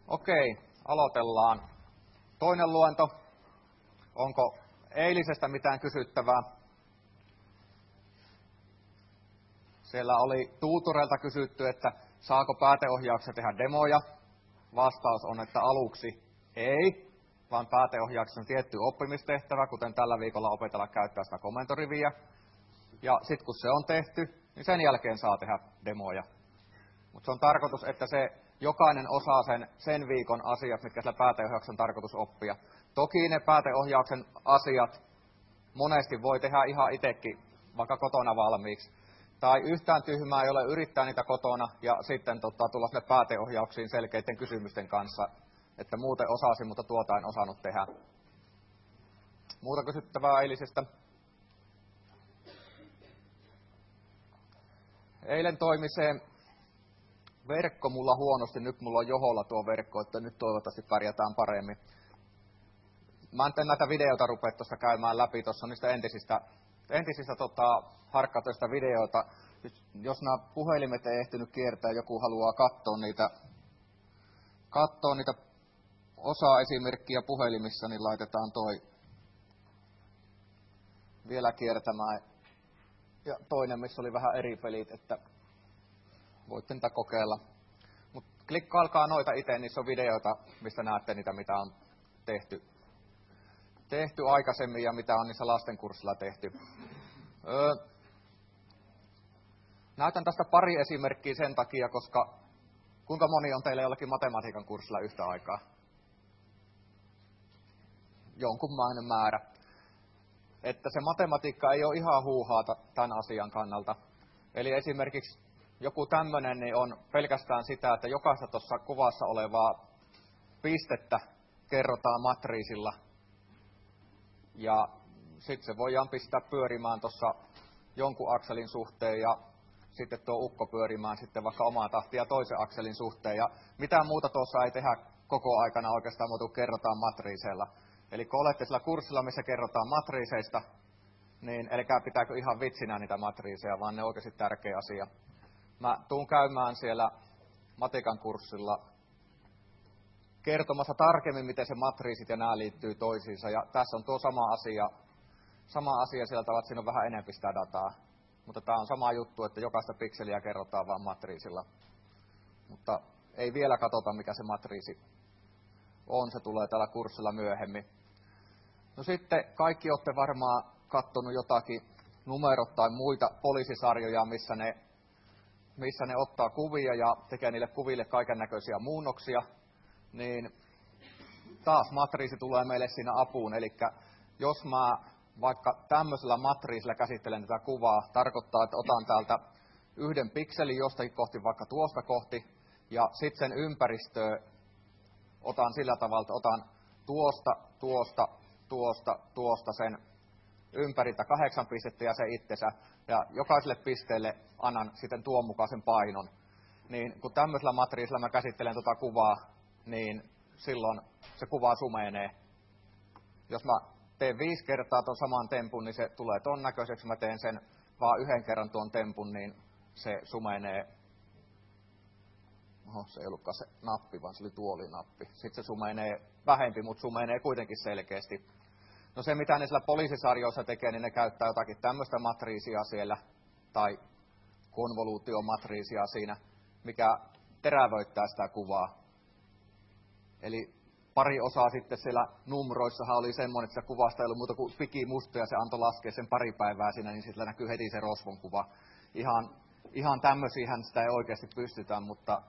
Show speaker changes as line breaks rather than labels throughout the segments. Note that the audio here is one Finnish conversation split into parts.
Okei, aloitellaan. Toinen luento. Onko eilisestä mitään kysyttävää? Siellä oli tuutoreilta kysytty, että saako pääteohjauksessa tehdä demoja. Vastaus on, että aluksi ei, vaan pääteohjauksessa on tietty oppimistehtävä, kuten tällä viikolla opetella käyttää sitä komentoriviä. Ja sitten kun se on tehty, niin sen jälkeen saa tehdä demoja. Mutta se on tarkoitus, että se jokainen osaa sen viikon asiat, mitkä sillä pääteohjauksessa on tarkoitus oppia. Toki ne pääteohjauksen asiat monesti voi tehdä ihan itsekin, vaikka kotona valmiiksi. Tai yhtään tyhmää ei ole yrittää niitä kotona ja sitten tulla sinne pääteohjauksiin selkeiden kysymysten kanssa, että muuten osasin, mutta tuota en osannut tehdä. Muuta kysyttävää eilisestä. Eilen toimi se verkko mulla huonosti, nyt mulla on joholla tuo verkko, että nyt toivottavasti pärjätään paremmin. Mä en näitä videoita rupea tuossa käymään läpi, tuossa on niistä entisistä harkkatöistä videoita. Jos nämä puhelimet ei ehtinyt kiertää, joku haluaa katsoa niitä osa-esimerkkiä puhelimissa, niin laitetaan toi vielä kiertämään. Ja toinen, missä oli vähän eri pelit, että voitte niitä kokeilla. Mutta klikkailkaa noita itse, niissä on videoita, mistä näette niitä, mitä on tehty aikaisemmin ja mitä on niissä lastenkurssilla tehty. Näytän tästä pari esimerkkiä sen takia, koska kuinka moni on teille jollakin matematiikan kurssilla yhtä aikaa? Jonkunlainen määrä. Että se matematiikka ei ole ihan huuhaata tämän asian kannalta. Eli esimerkiksi joku tämmöinen niin on pelkästään sitä, että jokaista tuossa kuvassa olevaa pistettä kerrotaan matriisilla. Ja sitten se voidaan pistää pyörimään tuossa jonkun akselin suhteen ja sitten tuo ukko pyörimään sitten vaikka omaa tahtia toisen akselin suhteen. Ja mitään muuta tuossa ei tehdä koko aikana oikeastaan muuta kuin kerrotaan matriiseilla. Eli kun olette sillä kurssilla, missä kerrotaan matriiseista, niin älkää pitääkö ihan vitsinä niitä matriiseja, vaan ne on oikeasti tärkeä asia. Mä tuun käymään siellä matikan kurssilla kertomassa tarkemmin, miten se matriisit ja nämä liittyy toisiinsa. Ja tässä on tuo sama asia sieltä tavalla, että siinä on vähän enemmän sitä dataa. Mutta tämä on sama juttu, että jokaista pikseliä kerrotaan vain matriisilla. Mutta ei vielä katsota, mikä se matriisi on. Se tulee tällä kurssilla myöhemmin. No sitten kaikki olette varmaan katsonut jotakin numerot tai muita poliisisarjoja, missä ne ottaa kuvia ja tekee niille kuville kaiken näköisiä muunnoksia. Niin taas matriisi tulee meille siinä apuun. Eli jos mä vaikka tämmöisellä matriisilla käsittelen tätä kuvaa, tarkoittaa, että otan täältä yhden pikselin jostakin kohti, vaikka tuosta kohti, ja sitten sen ympäristöä otan sillä tavalla, että otan tuosta sen ympäriltä 8 pistettä ja se itsensä, ja jokaiselle pisteelle annan sitten tuon mukaisen painon. Niin kun tämmöisellä matriisilla mä käsittelen tuota kuvaa, niin silloin se kuva sumenee. Jos mä teen 5 kertaa tuon saman tempun, niin se tulee ton näköiseksi. Mä teen sen vaan 1 kerran tuon tempun, niin se sumenee. Oho, se ei ollutkaan se nappi, vaan se oli tuolinappi. Sitten se sumenee vähempi, mutta sumenee kuitenkin selkeästi. No se, mitä ne siellä poliisisarjoissa tekee, niin ne käyttää jotakin tämmöistä matriisia siellä, tai konvoluutiomatriisia siinä, mikä terävöittää sitä kuvaa. Eli pari osaa sitten siellä numeroissahan oli semmoinen, että se kuvasta ei ollut muuta kuin pikimusta ja se antoi laskea sen pari päivää siinä, niin sillä näkyy heti se rosvon kuva. Ihan tämmöisiähän sitä ei oikeasti pystytä,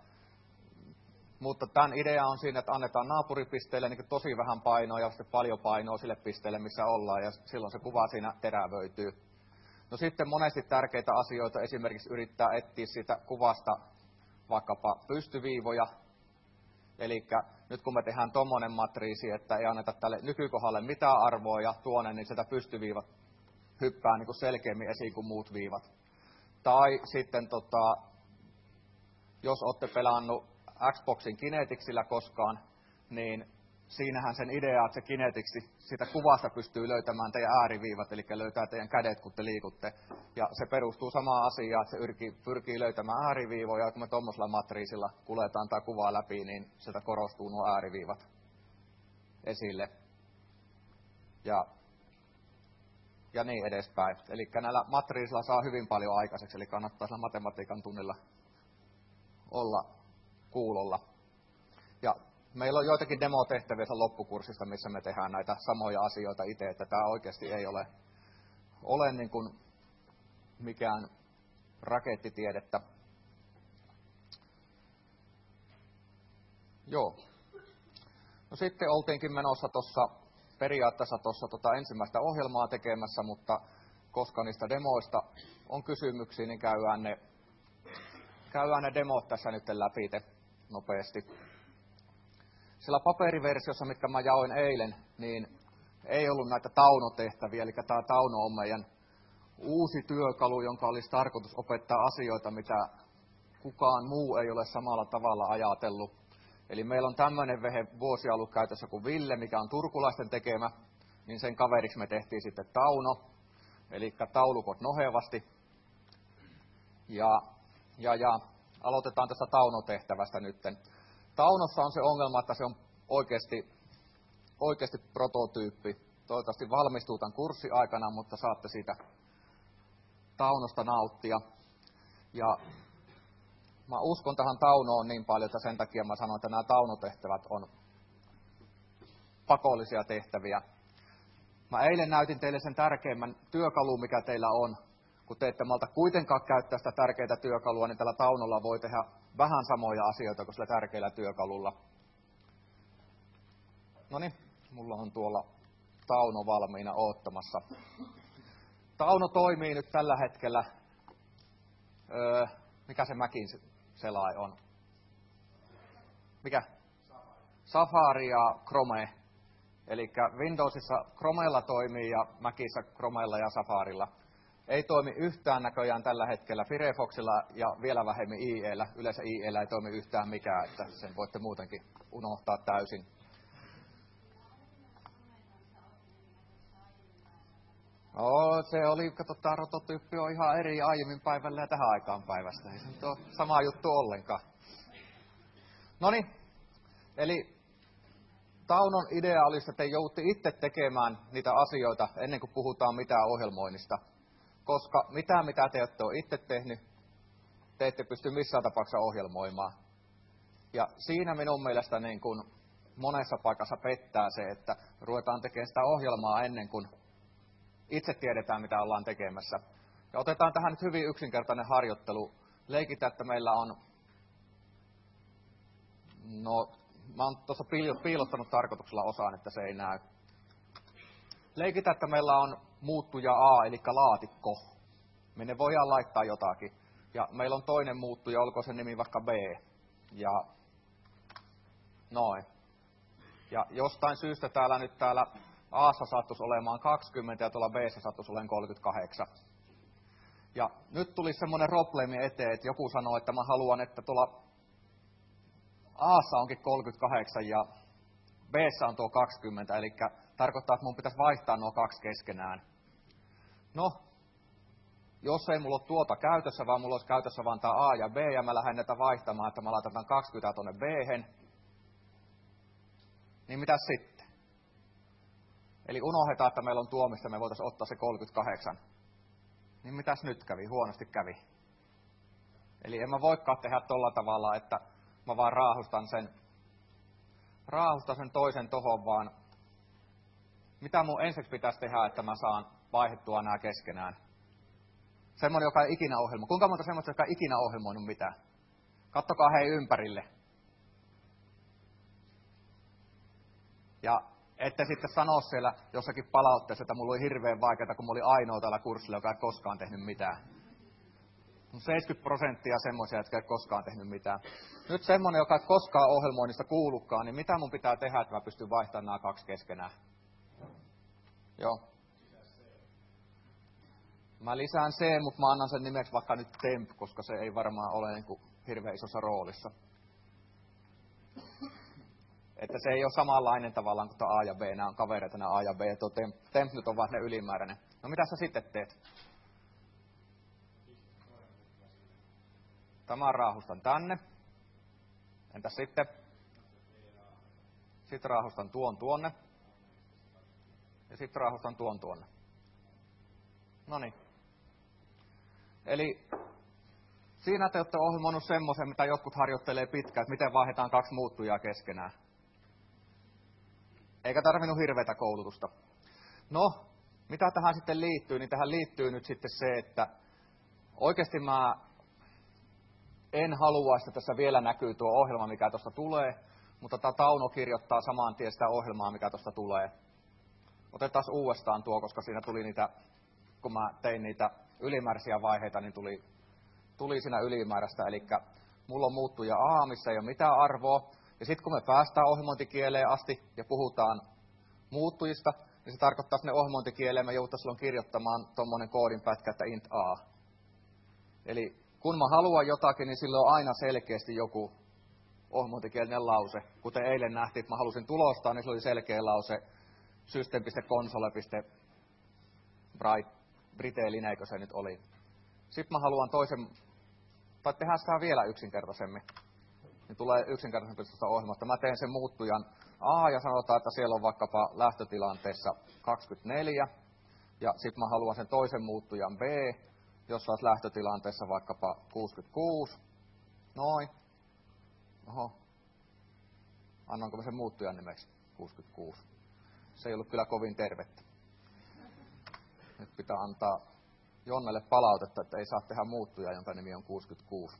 mutta tämän idea on siinä, että annetaan naapuripisteelle niin tosi vähän painoa ja sitten paljon painoa sille pisteelle, missä ollaan, ja silloin se kuva siinä terävöityy. No sitten monesti tärkeitä asioita, esimerkiksi yrittää etsiä siitä kuvasta vaikkapa pystyviivoja. Eli nyt kun me tehdään tommonen matriisi, että ei anneta tälle nykykohdalle mitään arvoa ja tuonne, niin sitä pystyviivat hyppää niin kuin selkeämmin esiin kuin muut viivat. Tai sitten jos olette pelannut Xboxin Kinetixillä koskaan, niin siinähän sen idea, että se kinetiksi sitä kuvasta pystyy löytämään teidän ääriviivat, eli löytää teidän kädet, kun te liikutte. Ja se perustuu samaan asiaan, että se pyrkii löytämään ääriviivoja, ja kun me tuommoisella matriisilla kuljetaan tämä kuvaa läpi, niin sieltä korostuu nuo ääriviivat esille. Ja niin edespäin. Eli näillä matriisilla saa hyvin paljon aikaiseksi, eli kannattaa sillä matematiikan tunnilla olla kuulolla. Ja meillä on joitakin demotehtäviä loppukurssista, missä me tehdään näitä samoja asioita itse, että tämä oikeasti ei ole niin kuin mikään rakettitiedettä. Joo. No sitten oltiinkin menossa periaatteessa tuossa ensimmäistä ohjelmaa tekemässä, mutta koska niistä demoista on kysymyksiä, niin käydään ne demot tässä nyt läpi nopeasti. Sillä paperiversiossa, mitkä mä jaoin eilen, niin ei ollut näitä taunotehtäviä, eli tämä tauno on meidän uusi työkalu, jonka olisi tarkoitus opettaa asioita, mitä kukaan muu ei ole samalla tavalla ajatellut. Eli meillä on tämmöinen vehe vuosia ollut käytössä kuin Ville, mikä on turkulaisten tekemä, niin sen kaveriksi me tehtiin sitten tauno, eli taulukot nohevasti. Ja aloitetaan tästä taunotehtävästä nytten. Taunossa on se ongelma, että se on oikeasti prototyyppi. Toivottavasti valmistuu tämän kurssin aikana, mutta saatte siitä taunosta nauttia. Ja mä uskon tähän taunoon niin paljon, että sen takia mä sanon, että nämä taunotehtävät on pakollisia tehtäviä. Mä eilen näytin teille sen tärkeimmän työkalun, mikä teillä on. Kun te ette malta kuitenkaan käyttää sitä tärkeää työkalua, niin tällä taunolla voi tehdä vähän samoja asioita kuin sillä tärkeällä työkalulla. Noniin, mulla on tuolla tauno valmiina oottamassa. Tauno toimii nyt tällä hetkellä, mikä se Macin selai on? Mikä? Safari ja Chrome. Eli Windowsissa Chromella toimii ja Macissa Chromella ja Safarilla. Ei toimi yhtään näköjään tällä hetkellä Firefoxilla ja vielä vähemmän IEllä. Yleensä IEllä ei toimi yhtään mikään, että sen voitte muutenkin unohtaa täysin. No, se oli, katsotaan, rototyyppi on ihan eri aiemmin päivällä ja tähän aikaan päivästä. Ei se nyt ole sama juttu ollenkaan. Noniin, eli taunon idea oli, että te joudutte itse tekemään niitä asioita ennen kuin puhutaan mitään ohjelmoinnista. Koska mitä te ette ole itse tehnyt, te ette pysty missään tapauksessa ohjelmoimaan. Ja siinä minun mielestä niin kuin monessa paikassa pettää se, että ruvetaan tekemään sitä ohjelmaa ennen kuin itse tiedetään, mitä ollaan tekemässä. Ja otetaan tähän nyt hyvin yksinkertainen harjoittelu. Leikitään, että meillä on, mä oon tuossa piilottanut tarkoituksella osaan, että se ei näy. Leikitään, että meillä on muuttuja A, eli laatikko. Minne voidaan laittaa jotakin. Ja meillä on toinen muuttuja, olkoon sen nimi vaikka B. Ja noin. Ja jostain syystä täällä A:ssa sattuisi olemaan 20 ja tuolla B:ssä sattuisi olemaan 38. Ja nyt tulisi semmoinen probleemi eteen, että joku sanoo, että mä haluan, että tuolla A:ssa onkin 38 ja B:ssä on tuo 20, eli tarkoittaa, että mun pitäisi vaihtaa nuo kaksi keskenään. No, jos ei mulla ole tuota käytössä, vaan mulla olisi käytössä vaan tämä A ja B, ja mä lähden näitä vaihtamaan, että mä laitan 20 tuonne B:hen, niin mitäs sitten? Eli unohdetaan, että meillä on tuo, mistä me voitaisiin ottaa se 38. Niin mitäs nyt kävi? Huonosti kävi. Eli en mä voikaan tehdä tolla tavalla, että mä vaan raahustan sen toisen tohon, vaan mitä mun ensiksi pitäisi tehdä, että mä saan vaihdettua nämä keskenään? Semmoinen, joka ei ikinä ohjelmoi. Kuinka monta semmoista, joka ei ikinä ohjelmoinut mitään? Kattokaa hei ympärille. Ja ette sitten sano siellä jossakin palautteessa, että mulla oli hirveän vaikeaa, kun mä olin ainoa tällä kurssilla, joka ei koskaan tehnyt mitään. 70% semmoisia, jotka ei koskaan tehnyt mitään. Nyt semmoinen, joka ei koskaan ohjelmoinnista kuullutkaan, niin mitä mun pitää tehdä, että mä pystyn vaihtamaan nämä kaksi keskenään? Joo. Mä lisään C, mutta mä annan sen nimeksi vaikka nyt temp, koska se ei varmaan ole niin kuin hirveän isossa roolissa. Että se ei ole samanlainen tavallaan kuin A ja B, nämä on kavereita, nämä A ja B, ja tuo temp nyt on vaan ne ylimääräinen. No mitä sä sitten teet? Tämän raahustan tänne. Entäs sitten? Sitten raahustan tuonne. Ja sitten raahustan tuonne. Noniin. Eli siinä te olette ohjelmoinut semmoisen, mitä jotkut harjoittelee pitkään, että miten vaihdetaan kaksi muuttujaa keskenään. Eikä tarvinnut hirveätä koulutusta. No, mitä tähän sitten liittyy? Niin tähän liittyy nyt sitten se, että oikeasti mä en halua, että tässä vielä näkyy tuo ohjelma, mikä tuosta tulee, mutta tämä Tauno kirjoittaa saman tien sitä ohjelmaa, mikä tuosta tulee. Otetaan uudestaan tuo, koska siinä tuli niitä, kun mä tein niitä ylimääräisiä vaiheita, niin tuli siinä ylimääräistä. Eli mulla on muuttuja A, missä ei ole mitään arvoa. Ja sitten kun me päästään ohjelmointikieleen asti ja puhutaan muuttujista, niin se tarkoittaa sinne ohjelmointikieleen, me joudutaan silloin kirjoittamaan tuommoinen koodinpätkä, että int A. Eli kun mä haluan jotakin, niin silloin on aina selkeästi joku ohjelmointikielinen lause. Kuten eilen nähtiin, että mä halusin tulostaa, niin se oli selkeä lause system.console.britelin, eikö se nyt oli. Sitten mä haluan toisen, tai tehdään sitä vielä yksinkertaisemmin. Niin tulee yksinkertaisempi tuosta ohjelmasta. Mä teen sen muuttujan A ja sanotaan, että siellä on vaikkapa lähtötilanteessa 24. Ja sitten mä haluan sen toisen muuttujan B, jossa olisi lähtötilanteessa vaikkapa 66. Noin. Oho. Annanko mä sen muuttujan nimeksi 66? Se ei ollut kyllä kovin tervettä. Nyt pitää antaa Jonnelle palautetta, että ei saa tehdä muuttuja, jonka nimi on 66.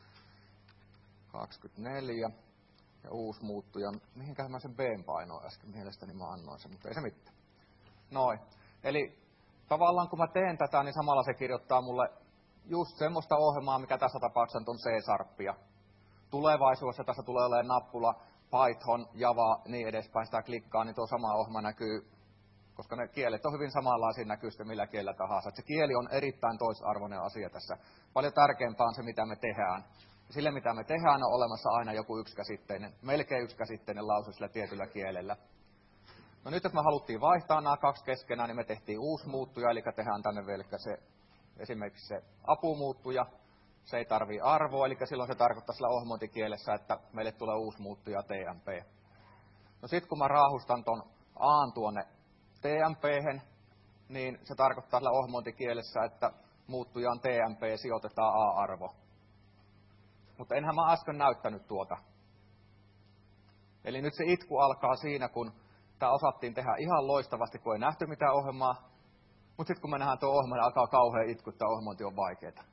24. Ja uusi muuttuja. Mihinkähän mä sen B:n painoin äsken? Mielestäni mä annoin sen, mutta ei se mitään. Noin. Eli tavallaan kun mä teen tätä, niin samalla se kirjoittaa mulle just semmoista ohjelmaa, mikä tässä tapauksessa on C-sharppia. Tulevaisuudessa tässä tulee olemaan nappula Python, Java, niin edespäin. Sitä klikkaa, niin tuo sama ohjelma näkyy, koska ne kielet on hyvin samanlaisia, näkyy sitten millä kielellä tahansa. Et se kieli on erittäin toisarvoinen asia tässä. Paljon tärkeämpää on se, mitä me tehdään. Sille, mitä me tehdään, on olemassa aina joku yksikäsitteinen, melkein yksikäsitteinen lause sillä tietyllä kielellä. No nyt, jos me haluttiin vaihtaa nämä kaksi keskenään, niin me tehtiin uusi muuttuja, eli tehdään tänne vielä se, esimerkiksi se apumuuttuja. Se ei tarvitse arvoa, eli silloin se tarkoittaa sillä ohjelmointikielessä, että meille tulee uusi muuttuja TMP. No sitten kun mä raahustan ton A tuonne TMP:hen, niin se tarkoittaa sillä ohjelmointikielessä, että muuttujaan TMP sijoitetaan A-arvo. Mutta enhän mä äsken näyttänyt tuota. Eli nyt se itku alkaa siinä, kun tämä osattiin tehdä ihan loistavasti, kun ei nähty mitään ohjelmaa. Mutta sitten kun me nähdään tuo ohjelma, niin alkaa kauhean itku, että ohjelmointi on vaikeaa.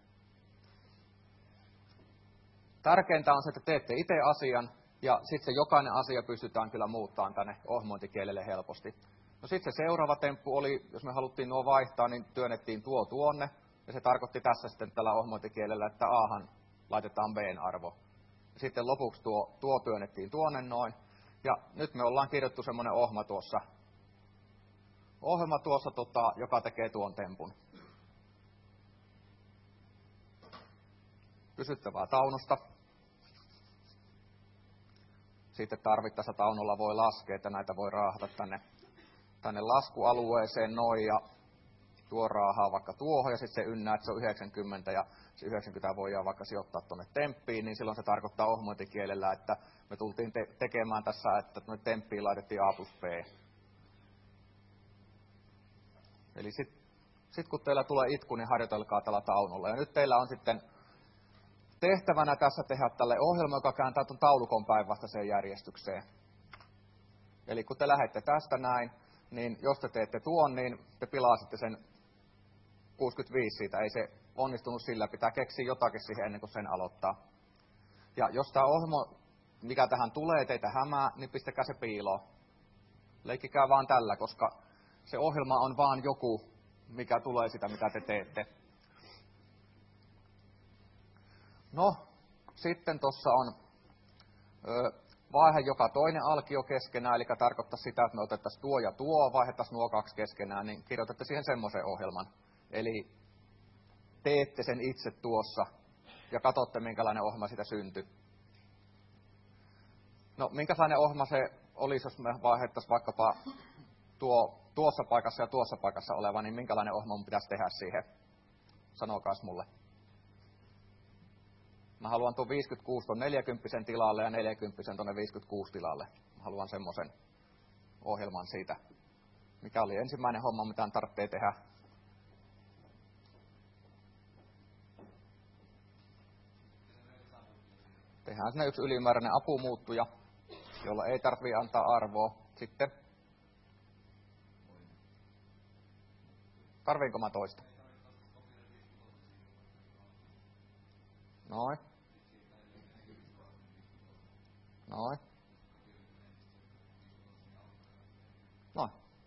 Tärkeintä on se, että teette itse asian, ja sitten se jokainen asia pystytään kyllä muuttamaan tänne ohjelmointikielelle helposti. No sitten se seuraava temppu oli, jos me haluttiin nuo vaihtaa, niin työnnettiin tuonne, ja se tarkoitti tässä sitten tällä ohjelmointikielellä, että Ahan laitetaan B:n arvo. Sitten lopuksi tuo työnnettiin tuonne noin, ja nyt me ollaan kirjoittu semmoinen ohjelma tuossa, joka tekee tuon tempun. Pysyttävää Taunosta. Sitten tarvittaessa Taunolla voi laskea, että näitä voi raahata tänne laskualueeseen noin, ja tuo raahaa vaikka tuohon, ja sitten se ynnää, että se on 90, ja se 90 voidaan vaikka sijoittaa tuonne temppiin, niin silloin se tarkoittaa ohjelmointikielellä, että me tultiin tekemään tässä, että tuonne temppiin laitettiin A plus B. Eli sitten kun teillä tulee itku, niin harjoitelkaa tällä Taunolla. Ja nyt teillä on sitten tehtävänä tässä tehdä tälle ohjelma, joka kääntää tuon taulukon päinvastaiseen järjestykseen. Eli kun te lähdette tästä näin, niin jos te teette tuon, niin te pilaasitte sen 65 siitä. Ei se onnistunut sillä, pitää keksiä jotakin siihen ennen kuin sen aloittaa. Ja jos tämä ohjelma, mikä tähän tulee, teitä hämää, niin pistäkää se piiloon. Leikkikää vaan tällä, koska se ohjelma on vaan joku, mikä tulee sitä, mitä te teette. No, sitten tuossa on vaihe joka toinen alkio keskenään, eli tarkoittaa sitä, että me otettaisiin tuo ja tuo, vaihdettaisiin nuo kaksi keskenään, niin kirjoitatte siihen semmoisen ohjelman. Eli teette sen itse tuossa ja katsotte, minkälainen ohjelma siitä syntyy. No, minkälainen ohjelma se olisi, jos me vaihdettaisiin vaikkapa tuossa paikassa ja tuossa paikassa oleva, niin minkälainen ohjelma mun pitäisi tehdä siihen? Sanokaas mulle. Mä haluan tuon 56 tuon 40 tilalle ja 40 tuonne 56 tilalle. Mä haluan semmoisen ohjelman siitä. Mikä oli ensimmäinen homma, mitä tarvitsee tehdä? Tehdään sinne yksi ylimääräinen apumuuttuja, jolla ei tarvitse antaa arvoa. Sitten. Tarviinko mä toista? Noin. Noin. Noin.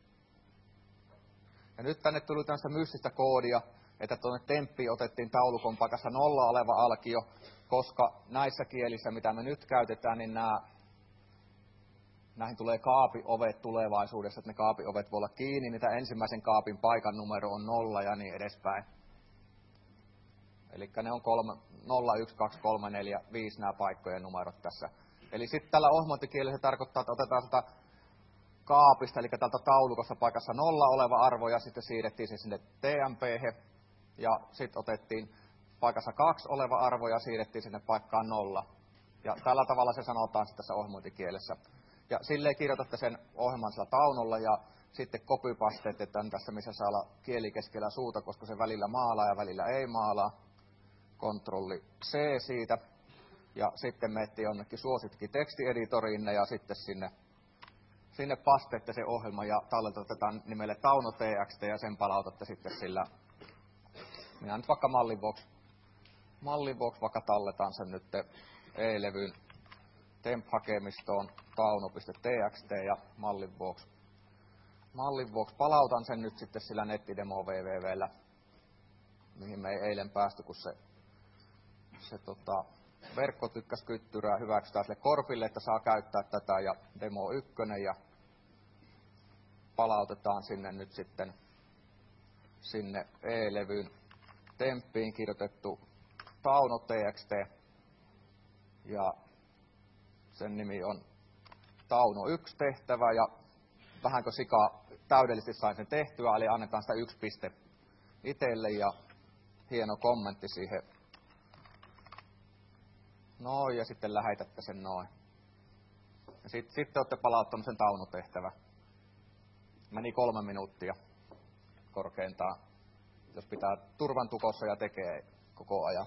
Ja nyt tänne tuli tämmöistä mystistä koodia, että tuonne temppiin otettiin taulukon paikassa 0 oleva alkio, koska näissä kielissä, mitä me nyt käytetään, niin näihin tulee kaapiovet tulevaisuudessa, että ne kaapiovet voi olla kiinni, niitä ensimmäisen kaapin paikan numero on 0 ja niin edespäin. Eli ne on 0, 1, 2, 3, 4, 5 nämä paikkojen numerot tässä. Eli sitten tällä ohjelmointikielellä se tarkoittaa, että otetaan sitä kaapista, eli tältä taulukossa paikassa 0 oleva arvo, ja sitten siirrettiin se sinne TMP:hen, ja sitten otettiin paikassa 2 oleva arvo, ja siirrettiin sinne paikkaan 0. Ja tällä tavalla se sanotaan sitten tässä ohjelmointikielessä. Ja silleen kirjoitatte sen ohjelman sillä taunolla, ja sitten copypastetetaan tässä, missä saa olla kieli keskellä suuta, koska se välillä maalaa ja välillä ei maalaa. Kontrolli C siitä. Ja sitten menette jonnekin suositkin tekstieditoriin ja sitten sinne pasteette se ohjelma ja talletetaan nimelle Tauno TXT ja sen palautatte sitten sillä. Minä nyt vaikka mallin vuoksi vaikka talletaan sen nyt E-levyn temp-hakemistoon tauno.txt ja mallin vuoksi palautan sen nyt sitten sillä nettidemo www:llä, mihin me ei eilen päästy, kun se verkko tykkäsi kyttyrää, hyväksytään sille korpille, että saa käyttää tätä ja demo 1 ja palautetaan sinne nyt sitten sinne E-levyn temppiin kirjoitettu Tauno TXT ja sen nimi on Tauno 1 tehtävä ja vähänkö sika täydellisesti sain sen tehtyä, eli annetaan sitä 1 piste itselle ja hieno kommentti siihen. Noin, ja sitten lähetätte sen noin. Ja sitten olette palauttanut sen Tauno-tehtävä. Meni 3 minuuttia korkeintaan, jos pitää turvan tukossa ja tekee koko ajan.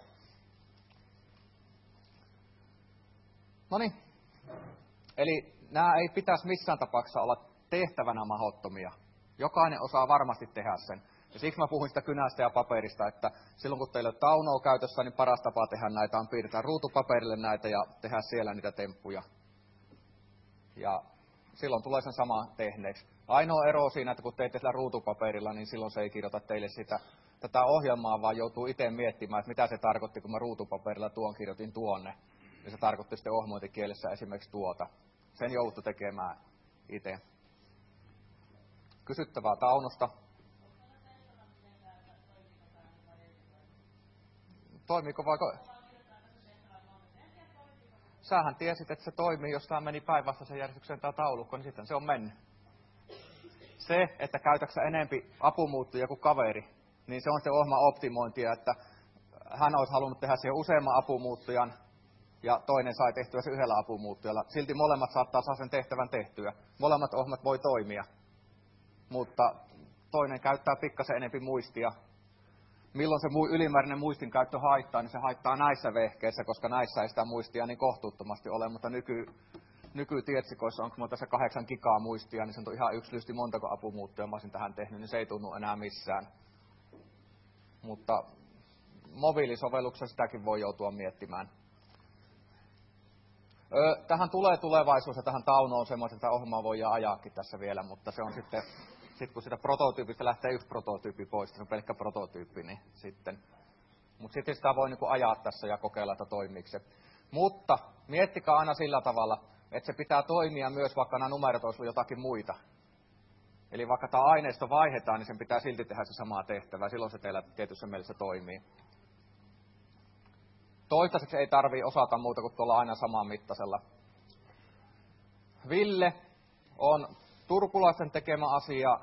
Noniin. Eli nämä ei pitäisi missään tapauksessa olla tehtävänä mahdottomia. Jokainen osaa varmasti tehdä sen. Ja siksi mä puhuin sitä kynästä ja paperista, että silloin kun teillä on Taunoa käytössä, niin paras tapa tehdä näitä on piirtää ruutupaperille näitä ja tehdä siellä niitä temppuja. Ja silloin tulee sen sama tehneeksi. Ainoa ero siinä, että kun teette sillä ruutupaperilla, niin silloin se ei kirjoita teille tätä ohjelmaa, vaan joutuu itse miettimään, että mitä se tarkoitti, kun mä ruutupaperilla kirjoitin tuonne. Ja se tarkoitti sitten ohjelmointikielessä esimerkiksi tuota. Sen joutuu tekemään itse. Kysyttävää Taunosta. Toimiiko vaiko? Sähän tiesit, että se toimii, jos tämä meni päinvastaisen järjestykseen tämä taulukko, niin sitten se on mennyt. Se, että käytäksä enempi apumuuttuja kuin kaveri, niin se on se ohjelman optimointia, että hän olisi halunnut tehdä siihen useamman apumuuttujan, ja toinen sai tehtyä se yhdellä apumuuttujalla. Silti molemmat saattaa saada sen tehtävän tehtyä. Molemmat ohjelmat voi toimia, mutta toinen käyttää pikkasen enempi muistia. Milloin se ylimääräinen muistin käyttö haittaa, niin se haittaa näissä vehkeissä, koska näissä ei sitä muistia niin kohtuuttomasti ole, mutta nykytietsikoissa onko minulla tässä 8 gigaa muistia, niin se on ihan yksilöisesti montako apumuuttuja mä olisin tähän tehnyt, niin se ei tunnu enää missään. Mutta mobiilisovelluksessa sitäkin voi joutua miettimään. Tähän tulee tulevaisuus ja tähän Taunoon semmoisen, että ohjelmaa voi ajaakin tässä vielä, mutta se on sitten kun sitä prototyypistä lähtee yksi prototyyppi pois, se on pelkkä prototyyppi, niin sitten. Mutta sitten sitä voi niinku ajaa tässä ja kokeilla, että toimiiko se. Mutta miettikää aina sillä tavalla, että se pitää toimia myös, vaikka nämä numerot olisivat jotakin muita. Eli vaikka tämä aineisto vaihdetaan, niin sen pitää silti tehdä se sama tehtävä. Silloin se teillä tietyssä mielessä toimii. Toistaiseksi ei tarvitse osata muuta kuin tuolla aina saman mittaisella. Ville on turkulaisten tekemä asia,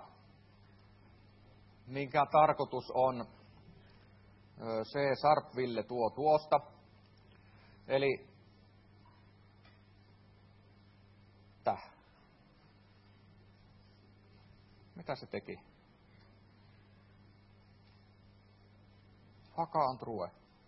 minkä tarkoitus on se Sharp Ville tuosta. Eli mitä se teki? Haka on true.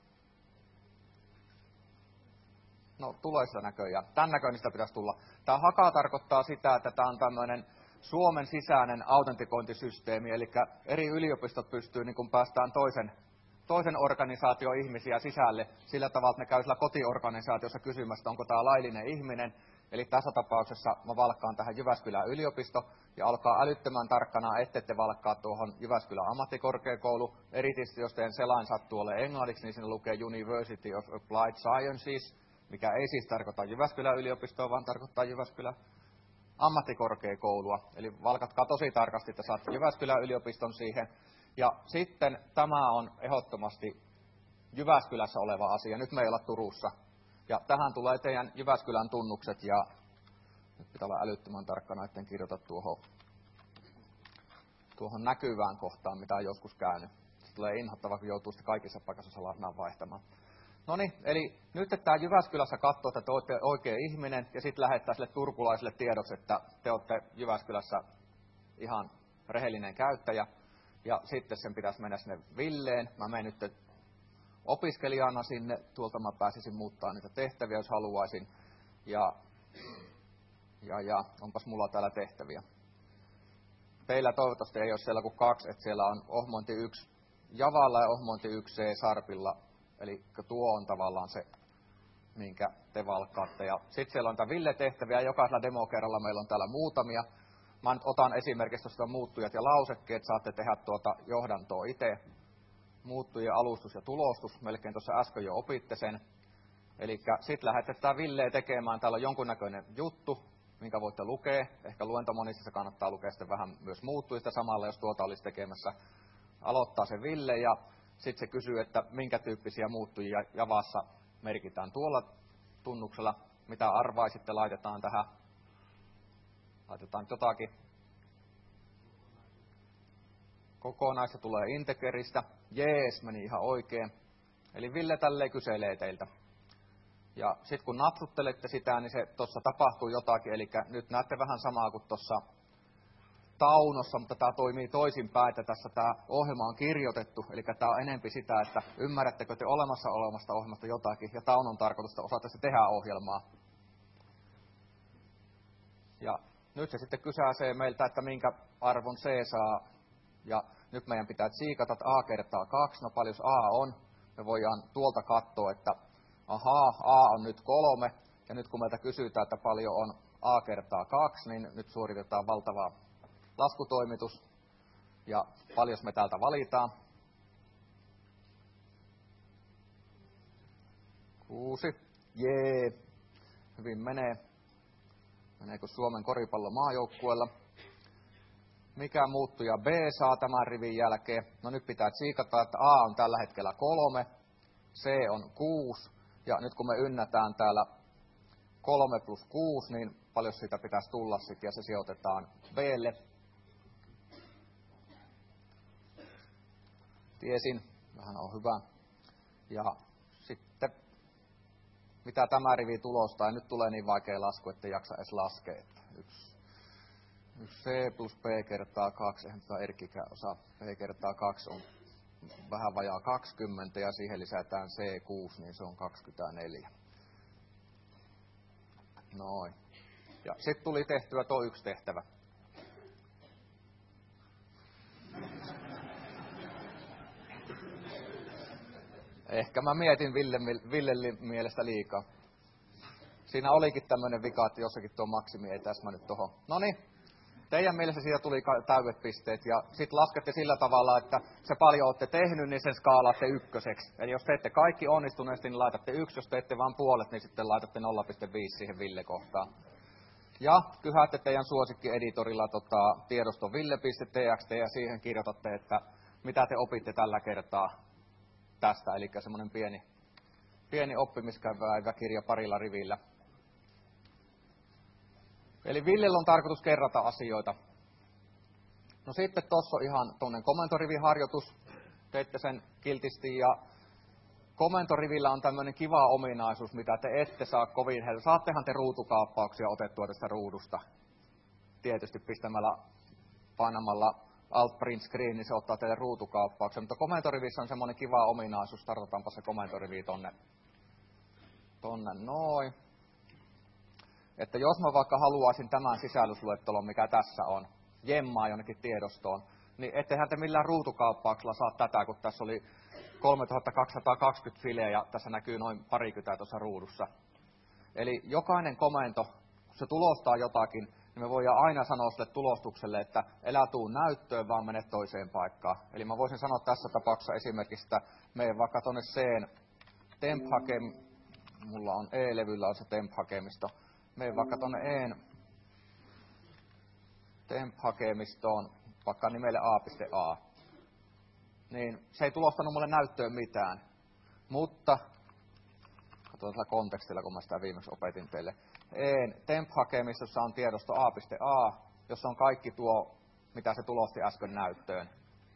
No, tulee sitä näköjään. Tän näköinen sitä pitäisi tulla. Tämä haka tarkoittaa sitä, että tämä on tämmöinen Suomen sisäinen autentikointisysteemi, eli eri yliopistot pystyy, niin kun päästään toisen organisaation ihmisiä sisälle sillä tavalla, että ne käy sillä kotiorganisaatiossa kysymästä, onko tämä laillinen ihminen. Eli tässä tapauksessa mä valkkaan tähän Jyväskylän yliopisto ja alkaa älyttömän tarkkana, ettette valkkaa tuohon Jyväskylän ammattikorkeakoulu. Erityisesti jos teidän selain sattuu olemaan englanniksi, niin siinä lukee University of Applied Sciences, mikä ei siis tarkoita Jyväskylän yliopistoa, vaan tarkoittaa Jyväskylän ammattikorkeakoulua. Eli valkatkaa tosi tarkasti, että saatte Jyväskylän yliopiston siihen. Ja sitten tämä on ehdottomasti Jyväskylässä oleva asia. Nyt me ei olla Turussa. Ja tähän tulee teidän Jyväskylän tunnukset ja nyt pitää olla älyttömän tarkkana, etten kirjoita tuohon näkyvään kohtaan, mitä on joskus käynyt. Se tulee inhottava, kun joutuu sitten kaikissa paikoissa salanaan vaihtamaan. Noniin, eli nyt että Jyväskylässä katsoo, että te olette oikea ihminen ja sitten lähettää sille turkulaisille tiedoksi, että te olette Jyväskylässä ihan rehellinen käyttäjä. Ja sitten sen pitäisi mennä sinne Villeen. Mä menen nyt opiskelijana sinne. Tuolta mä pääsisin muuttaa niitä tehtäviä, jos haluaisin. Ja onpas mulla täällä tehtäviä. Teillä toivottavasti ei ole siellä kuin 2, että siellä on ohmointi 1 Javalla ja ohmointi 1 C Sharpilla. Eli tuo on tavallaan se, minkä te valkkaatte. Ja sitten siellä on Ville-tehtäviä. Jokaisella demokerralla meillä on täällä muutamia. Mä nyt otan esimerkiksi tuosta muuttujat ja lausekkeet. Saatte tehdä johdantoa itse. Muuttujien alustus ja tulostus. Melkein tuossa äsken jo opitte sen. Eli sitten lähetetään Villeen tekemään. Täällä on jonkunnäköinen juttu, minkä voitte lukea. Ehkä luentomonissa kannattaa lukea sitten vähän myös muuttujista samalla, jos tuota olisi tekemässä. Aloittaa se Ville ja sitten se kysyy, että minkä tyyppisiä muuttujia Javassa merkitään tuolla tunnuksella. Mitä arvaisitte, laitetaan tähän. Laitetaan jotakin. Kokonaista tulee integeristä. Jees, meni ihan oikein. Eli Ville tälleen kyselee teiltä. Ja sitten kun napsuttelette sitä, niin se tuossa tapahtuu jotakin. Eli nyt näette vähän samaa kuin tuossa Taunossa, mutta tämä toimii toisinpäin, että tässä tämä ohjelma on kirjoitettu. Eli tämä on enempi sitä, että ymmärrättekö te olemasta ohjelmasta jotakin. Ja Taunon tarkoitusta osaatte se tehdä ohjelmaa. Ja nyt se sitten kysäisee meiltä, että minkä arvon C saa. Ja nyt meidän pitää tsiikata, että A kertaa 2. No paljon A on. Me voidaan tuolta katsoa, että ahaa, A on nyt 3. Ja nyt kun meiltä kysytään, että paljon on A kertaa 2, niin nyt suoritetaan valtava laskutoimitus. Ja paljon me täältä valitaan. 6. Jee. Hyvin menee. Meneekö Suomen koripallon maajoukkueella? Mikä muuttuja B saa tämän rivin jälkeen? No nyt pitää tsiikata, että A on tällä hetkellä 3, C on 6. Ja nyt kun me ynnätään täällä 3 plus 6, niin paljon siitä pitäisi tulla sitten ja se sijoitetaan B:lle. Tiesin, vähän on hyvä. Ja sitten, mitä tämä rivi tulostaa, ja nyt tulee niin vaikea lasku, ettei jaksa edes laskea. 1 C plus B kertaa 2, eihän tätä Erkkikään osaa. B kertaa 2 on vähän vajaa 20, ja siihen lisätään C6, niin se on 24. Noin. Ja sitten tuli tehtyä tuo 1 tehtävä. Ehkä mä mietin Villen mielestä liikaa. Siinä olikin tämmöinen vika, että jossakin tuo maksimi ei täsmännyt tuohon. Noniin, teidän mielessä siitä tuli täydet pisteet ja sitten laskette sillä tavalla, että se paljon olette tehnyt, niin sen skaalaatte 1. Eli jos teette kaikki onnistuneesti, niin laitatte 1, jos teette vain puolet, niin sitten laitatte 0,5 siihen Ville-kohtaan. Ja kyhäätte teidän suosikkieditorilla tiedoston ville.txt ja siihen kirjoitatte, että mitä te opitte tällä kertaa tästä, eli semmoinen pieni oppimiskäyväkirja parilla rivillä. Eli Villellä on tarkoitus kerrata asioita. No sitten tuossa on ihan tuollainen komentoriviharjoitus. Teitte sen kiltisti ja komentorivillä on tämmöinen kiva ominaisuus, mitä te ette saa kovin helposti. Saattehan te ruutukaappauksia otettua tästä ruudusta. Tietysti painamalla Alt Print Screen, niin se ottaa teille ruutukaappauksen. Mutta komentorivissä on semmoinen kiva ominaisuus. Tarvitaanpa se komentorivi tonne noin. Että jos mä vaikka haluaisin tämän sisällysluettelon, mikä tässä on, jemmaa jonnekin tiedostoon, niin ettehän te millään ruutukaappauksella saa tätä, kun tässä oli 3220 fileä ja tässä näkyy noin parikymmentä tuossa ruudussa. Eli jokainen komento, kun se tulostaa jotakin, niin me voidaan aina sanoa sille tulostukselle, että älä tuu näyttöön, vaan mene toiseen paikkaan. Eli mä voisin sanoa tässä tapauksessa esimerkiksi, että mene vaikka tuonne C:n temp-hakem, mulla on E-levyllä on se temp-hakemisto, mene vaikka tuonne E:n temp-hakemistoon, vaikka nimelle a.a. Niin se ei tulostanut mulle näyttöön mitään. Mutta, katsotaan tällä kontekstilla, kun mä sitä viimeksi opetin teille. E:n temp-hakemistossa on tiedosto a.a, jossa on kaikki tuo, mitä se tulosti äsken näyttöön.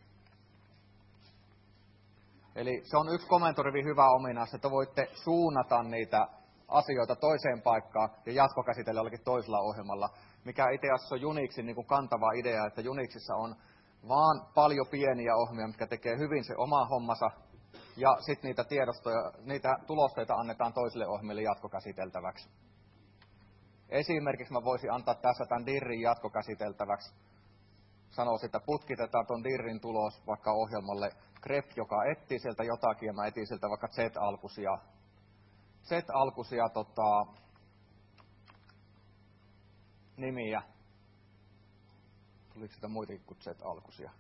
Eli se on yksi komentorivi hyvä ominaisuus, että voitte suunnata niitä asioita toiseen paikkaan ja jatkokäsitellä jollakin toisella ohjelmalla, mikä itse asiassa on Unixin niin kuin kantava idea, että Unixissa on vaan paljon pieniä ohjelmia, mitkä tekee hyvin se oma hommansa, ja sitten niitä tulosteita annetaan toisille ohjelmille jatkokäsiteltäväksi. Esimerkiksi mä voisin antaa tässä tämän dirrin jatkokäsiteltäväksi. Sanoisin, että putkitetaan tuon dirrin tulos vaikka ohjelmalle grep, joka etsii sieltä jotakin, ja mä etsin sieltä vaikka Z-alkuisia nimiä. Tuliko sitä muitakin kuin Z-alkuisia?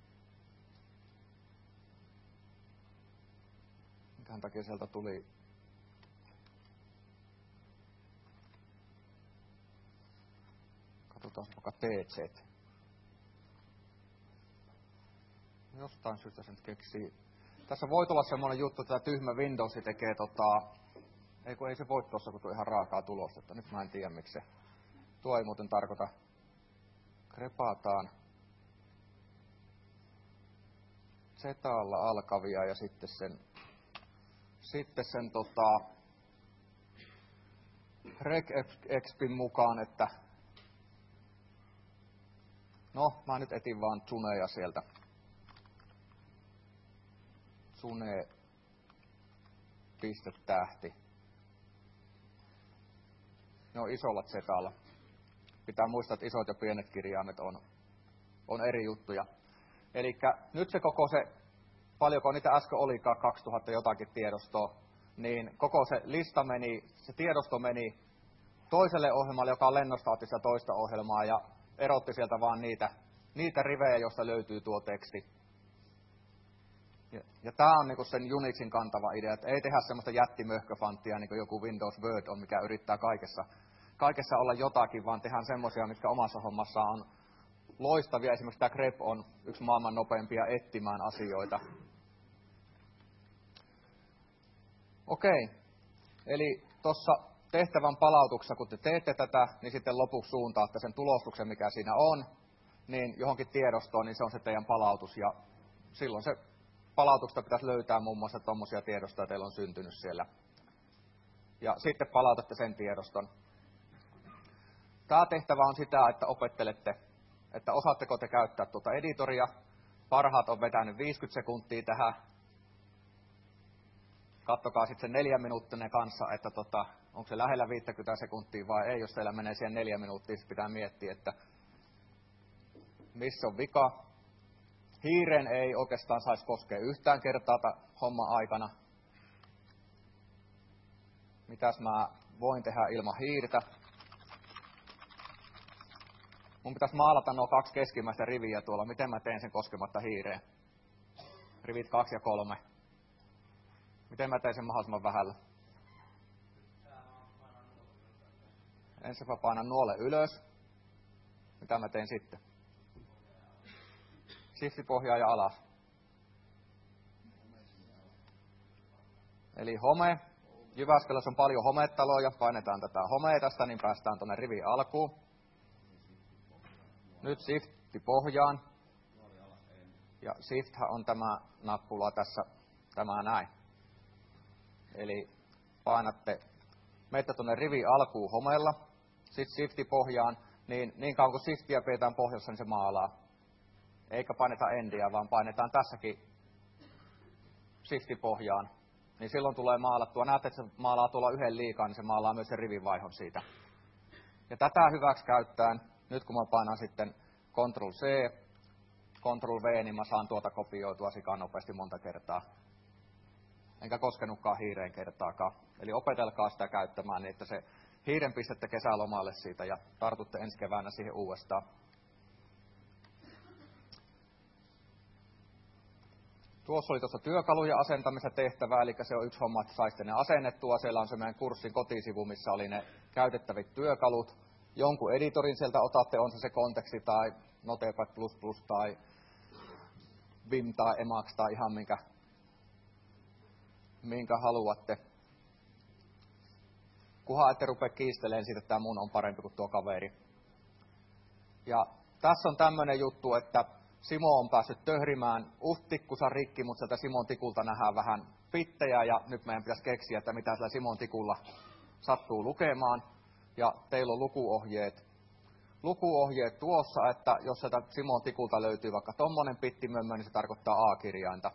Mikähän takia sieltä tuli? Katsotaan vaikka TZ. Jostain syystä sen keksii. Tässä voi tulla semmoinen juttu, että tämä tyhmä Windows tekee ei se voi tuossa, kun tuo ihan raakaa tulosta. Nyt mä en tiedä miksi se. Tuo ei muuten tarkoita. Krepataan Z:llä alkavia ja sitten sen regexpin mukaan, että no, mä nyt etin vaan Zuneja sieltä. Zune pistetähti. Ne on isolla Z:llä. Pitää muistaa, että isot ja pienet kirjaimet on eri juttuja. Eli nyt se koko se, paljonko niitä äsken olikaan, 2000 jotakin tiedostoa, niin koko se lista se tiedosto meni toiselle ohjelmalle, joka lennosta otti sitä toista ohjelmaa ja erotti sieltä vaan niitä rivejä, joista löytyy tuo teksti. Ja tämä on niinku sen Unixin kantava idea, että ei tehdä semmoista jättimöhköfanttia, niin kuin joku Windows Word on, mikä yrittää kaikessa olla jotakin, vaan tehdään semmoisia, mitkä omassa hommassa on loistavia. Esimerkiksi tämä grep on yksi maailman nopeimpia etsimään asioita. Okei, eli tuossa tehtävän palautuksessa, kun te teette tätä, niin sitten lopuksi suuntaatte sen tulostuksen, mikä siinä on, niin johonkin tiedostoon, niin se on se teidän palautus. Ja silloin se palautuksesta pitäisi löytää muun muassa tuommoisia tiedostoja, teillä on syntynyt siellä. Ja sitten palautatte sen tiedoston. Tämä tehtävä on sitä, että opettelette, että osaatteko te käyttää tuota editoria. Parhaat on vetänyt 50 sekuntia tähän. Kattokaa sitten sen 4 minuuttinen kanssa, että onko se lähellä 50 sekuntia vai ei. Jos teillä menee siihen 4 minuuttia, niin pitää miettiä, että missä on vika. Hiireen ei oikeastaan saisi koskea yhtään kertaa homman aikana. Mitäs mä voin tehdä ilman hiirtä? Mun pitäisi maalata nuo 2 keskimmäistä riviä tuolla. Miten mä teen sen koskematta hiireen? Rivit 2 ja 3. Miten mä teen sen mahdollisimman vähällä? Ensin mä painan nuolen ylös. Mitä mä teen sitten? Shiftipohjaa ja alas. Eli home. Jyväskylässä on paljon hometaloja. Painetaan tätä homea tästä, niin päästään tuonne rivin alkuun. Nyt shifti pohjaan. Ja shifthän on tämä nappula tässä, tämä näin. Eli painatte, menette tuonne rivi alkuun homeella, sitten shifti pohjaan, niin kauan kun shiftiä pidetään pohjassa, niin se maalaa. Eikä paineta endiä, vaan painetaan tässäkin shifti pohjaan. Niin silloin tulee maalattua. Näette, että se maalaa tuolla yhden liikaa, niin se maalaa myös sen rivivaihon siitä. Ja tätä hyväksi käyttäen, nyt kun mä painan sitten Ctrl-C, Ctrl-V, niin mä saan tuota kopioitua sikaan nopeasti monta kertaa. Enkä koskenutkaan hiireen kertaakaan. Eli opetelkaa sitä käyttämään niin, että se hiiren pistettä kesälomalle siitä ja tartutte ensi keväänä siihen uudestaan. Tuossa oli tuossa työkalujen asentamista tehtävää, eli se on yksi homma, että saisitte ne asennettua. Siellä on se meidän kurssin kotisivu, missä oli ne käytettävät työkalut. Jonkun editorin sieltä otatte, on se konteksti tai Notepad++ tai Vim tai Emacs tai ihan minkä haluatte. Kunhan ette rupea kiistelemään siitä, että tämä mun on parempi kuin tuo kaveri. Ja tässä on tämmöinen juttu, että Simo on päässyt töhrimään tikkunsa rikki, mutta sieltä Simon tikulta nähdään vähän pittejä ja nyt meidän pitäisi keksiä, että mitä sillä Simon tikulla sattuu lukemaan. Ja teillä on lukuohjeet tuossa, että jos sieltä Simon tikulta löytyy vaikka tommonen pittimömmö, niin se tarkoittaa A-kirjainta.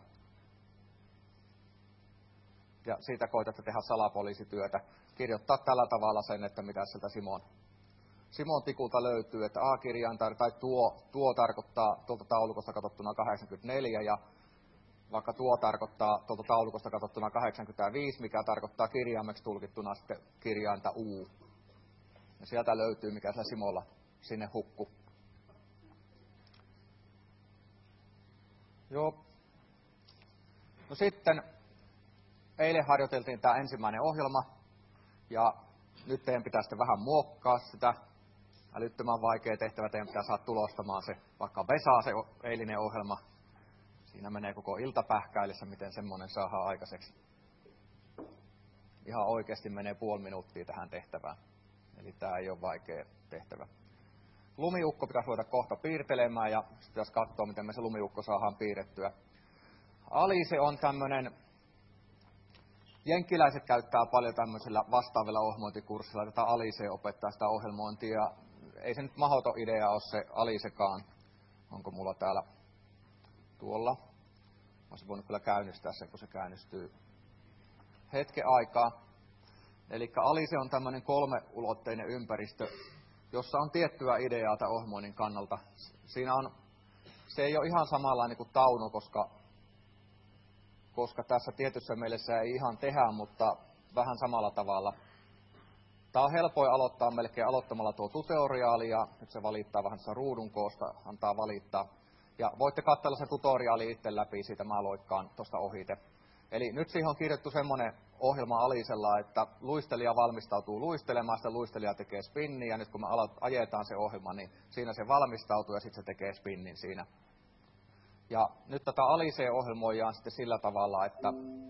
Ja siitä koitatte tehdä salapoliisityötä. Kirjoittaa tällä tavalla sen, että mitä sieltä Simon tikulta löytyy, että A-kirjainta tai tuo tarkoittaa tuolta taulukosta katsottuna 84 ja vaikka tuo tarkoittaa tuolta taulukosta katsottuna 85, mikä tarkoittaa kirjaimeksi tulkittuna sitten kirjainta U. Ja sieltä löytyy, mikä sillä Simolla sinne hukku. Joo. No sitten eilen harjoiteltiin tämä ensimmäinen ohjelma ja nyt teidän pitää sitten vähän muokkaa sitä. Älyttömän vaikea tehtävä, teidän pitää saada tulostamaan se, vaikka Vesa se eilinen ohjelma. Siinä menee koko iltapähkäillessä, miten semmoinen saadaan aikaiseksi. Ihan oikeasti menee puoli minuuttia tähän tehtävään. Eli tämä ei ole vaikea tehtävä. Lumiukko pitäisi voida kohta piirtelemään ja pitäisi katsoa, miten me se lumiukko saadaan piirrettyä. Alice on tämmöinen, jenkkiläiset käyttää paljon tämmöisellä vastaavilla ohjelmointikurssilla. Tätä Alice opettaa sitä ohjelmointia. Ei se nyt mahdoton idea ole se Alicekaan. Onko mulla täällä tuolla? Olisin voinut kyllä käynnistää sen, kun se käynnistyy hetken aikaa. Eli Alice on tämmöinen 3-ulotteinen ympäristö, jossa on tiettyä ideaa tämän ohjelmoinnin kannalta. Se ei ole ihan samanlainen kuin Tauno, koska tässä tietyssä mielessä ei ihan tehdä, mutta vähän samalla tavalla. Tämä on helpoin aloittaa melkein aloittamalla tuo tutoriaali, ja nyt se valittaa vähän tuossa ruudun koosta, antaa valittaa. Ja voitte katsella se tutoriaali itse läpi, siitä mä loikkaan tuosta ohite. Eli nyt siihen on kirjoittu semmoinen ohjelma Alicella, että luistelija valmistautuu luistelemaan, sitten luistelija tekee spinnin, ja nyt kun me ajetaan se ohjelma, niin siinä se valmistautuu ja sitten se tekee spinnin siinä. Ja nyt tätä Alice-ohjelmoijaan sitten sillä tavalla, että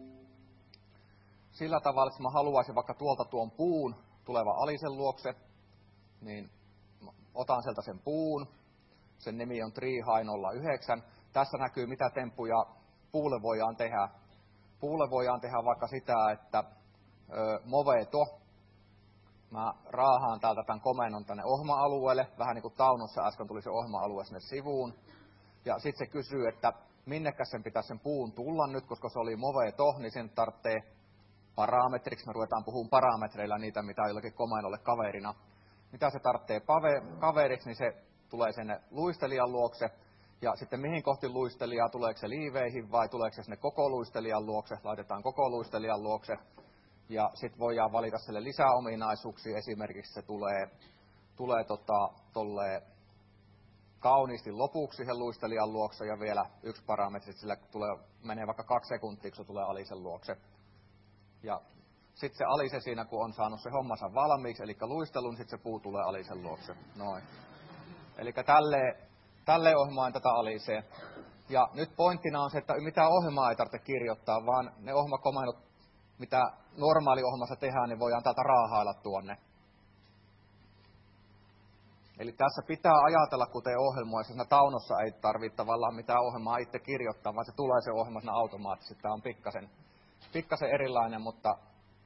mä haluaisin vaikka tuolta tuon puun tuleva Alicen luokse, niin otan sieltä sen puun, sen nimi on TreeHigh09. Tässä näkyy, mitä temppuja puulle voidaan tehdä. Puulle voidaan tehdä vaikka sitä, että moveto. Mä raahaan täältä tämän komennon tänne ohjelma-alueelle, vähän niin kuin Taunossa äsken tuli se ohjelma-alue sinne sivuun. Ja sitten se kysyy, että minnekäs sen pitäisi sen puun tulla nyt, koska se oli moveto, niin sen tarvitsee parametriksi. Me ruvetaan puhumaan parametreilla niitä, mitä on jollakin komennolle kaverina. Mitä se tarvitsee kaveriksi, niin se tulee sinne luistelijan luokse. Ja sitten mihin kohti luistelijaa, tuleeko se liiveihin vai tuleeko se sinne koko luistelijan luokse, laitetaan koko luistelijan luokse. Ja sitten voidaan valita sille lisäominaisuuksia, esimerkiksi se tulee tolleen kauniisti lopuksi siihen luistelijan luokse ja vielä yksi parametri, sillä menee vaikka 2 sekuntia, kun se tulee Alicen luokse. Ja sitten se Alice siinä, kun on saanut se hommansa valmiiksi, eli luistelun, niin sitten se puu tulee Alicen luokse. Noin. Eli tälleen ohjelmaan tätä Alicea. Ja nyt pointtina on se, että mitään ohjelmaa ei tarvitse kirjoittaa, vaan ne ohjelmakomennot, mitä normaali ohjelmassa tehdään, niin voidaan täältä raahailla tuonne. Eli tässä pitää ajatella, kuten ohjelmoissa, siinä taunossa ei tarvitse tavallaan mitään ohjelmaa itse kirjoittaa, vaan se tulee se ohjelma siinä automaattisesti. Tämä on pikkasen erilainen, mutta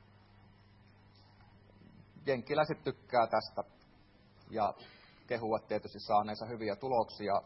jenkkiläiset tykkää tästä ja kehuvat tietysti saaneensa hyviä tuloksia.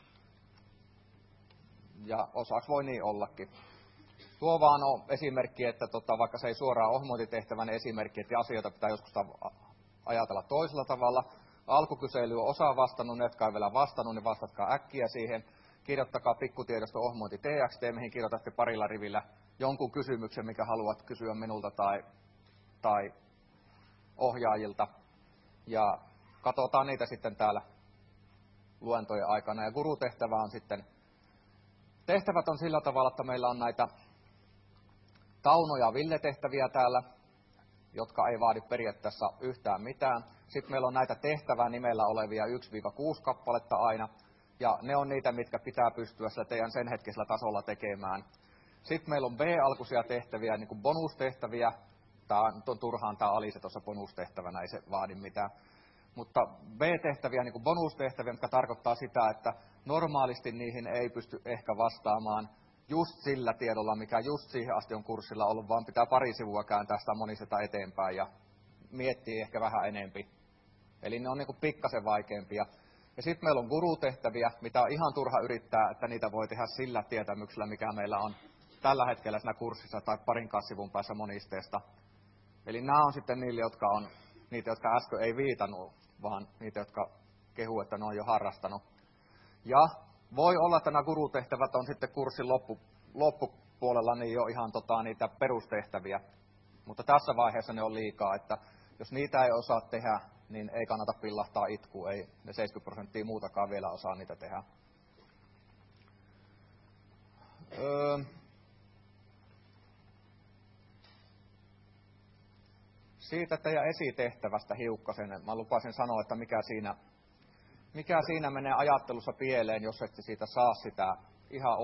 Ja osaksi voi niin ollakin. Tuo vaan on esimerkki, että vaikka se ei suoraan ohjelmointitehtävän esimerkki, että asioita pitää joskus ajatella toisella tavalla. Alkukysely on osa vastannut, ne jotka ei vielä vastannut, niin vastatkaa äkkiä siihen. Kirjoittakaa pikkutiedosto ohjelmointi TXT, mihin kirjoitatte parilla rivillä jonkun kysymyksen, mikä haluat kysyä minulta tai ohjaajilta. Ja katsotaan niitä sitten täällä luentojen aikana. Ja gurutehtävä on sitten, tehtävät on sillä tavalla, että meillä on näitä Tauno- ja Ville-tehtäviä täällä, jotka ei vaadi periaatteessa yhtään mitään. Sitten meillä on näitä tehtävää nimellä olevia 1-6 kappaletta aina, ja ne on niitä, mitkä pitää pystyä sillä teidän sen hetkisellä tasolla tekemään. Sitten meillä on B-alkuisia tehtäviä, niin kuin bonustehtäviä. Tämä on turhaan tämä Alise tuossa bonustehtävänä, ei se vaadi mitään. Mutta B-tehtäviä, niin kuin bonustehtäviä, jotka tarkoittaa sitä, että normaalisti niihin ei pysty ehkä vastaamaan just sillä tiedolla, mikä just siihen asti on kurssilla ollut, vaan pitää pari sivua kääntää sitä moniseta eteenpäin ja miettii ehkä vähän enempi. Eli ne on niin kuin pikkasen vaikeampia. Ja sitten meillä on gurutehtäviä, mitä on ihan turha yrittää, että niitä voi tehdä sillä tietämyksellä, mikä meillä on tällä hetkellä siinä kurssissa tai parin sivun päässä monisteesta. Eli nämä on sitten niille, jotka on niitä, jotka äsken ei viitannut, vaan niitä, jotka kehuu, että ne on jo harrastanut. Ja voi olla, että nämä gurutehtävät on sitten kurssin loppupuolella niin jo ihan niitä perustehtäviä. Mutta tässä vaiheessa ne on liikaa, että jos niitä ei osaa tehdä, niin ei kannata pillahtaa itkuun. Ei ne 70% muutakaan vielä osaa niitä tehdä. Siitä teidän esitehtävästä hiukkasen. Mä lupasin sanoa, että mikä siinä menee ajattelussa pieleen, jos ette siitä saa sitä ihan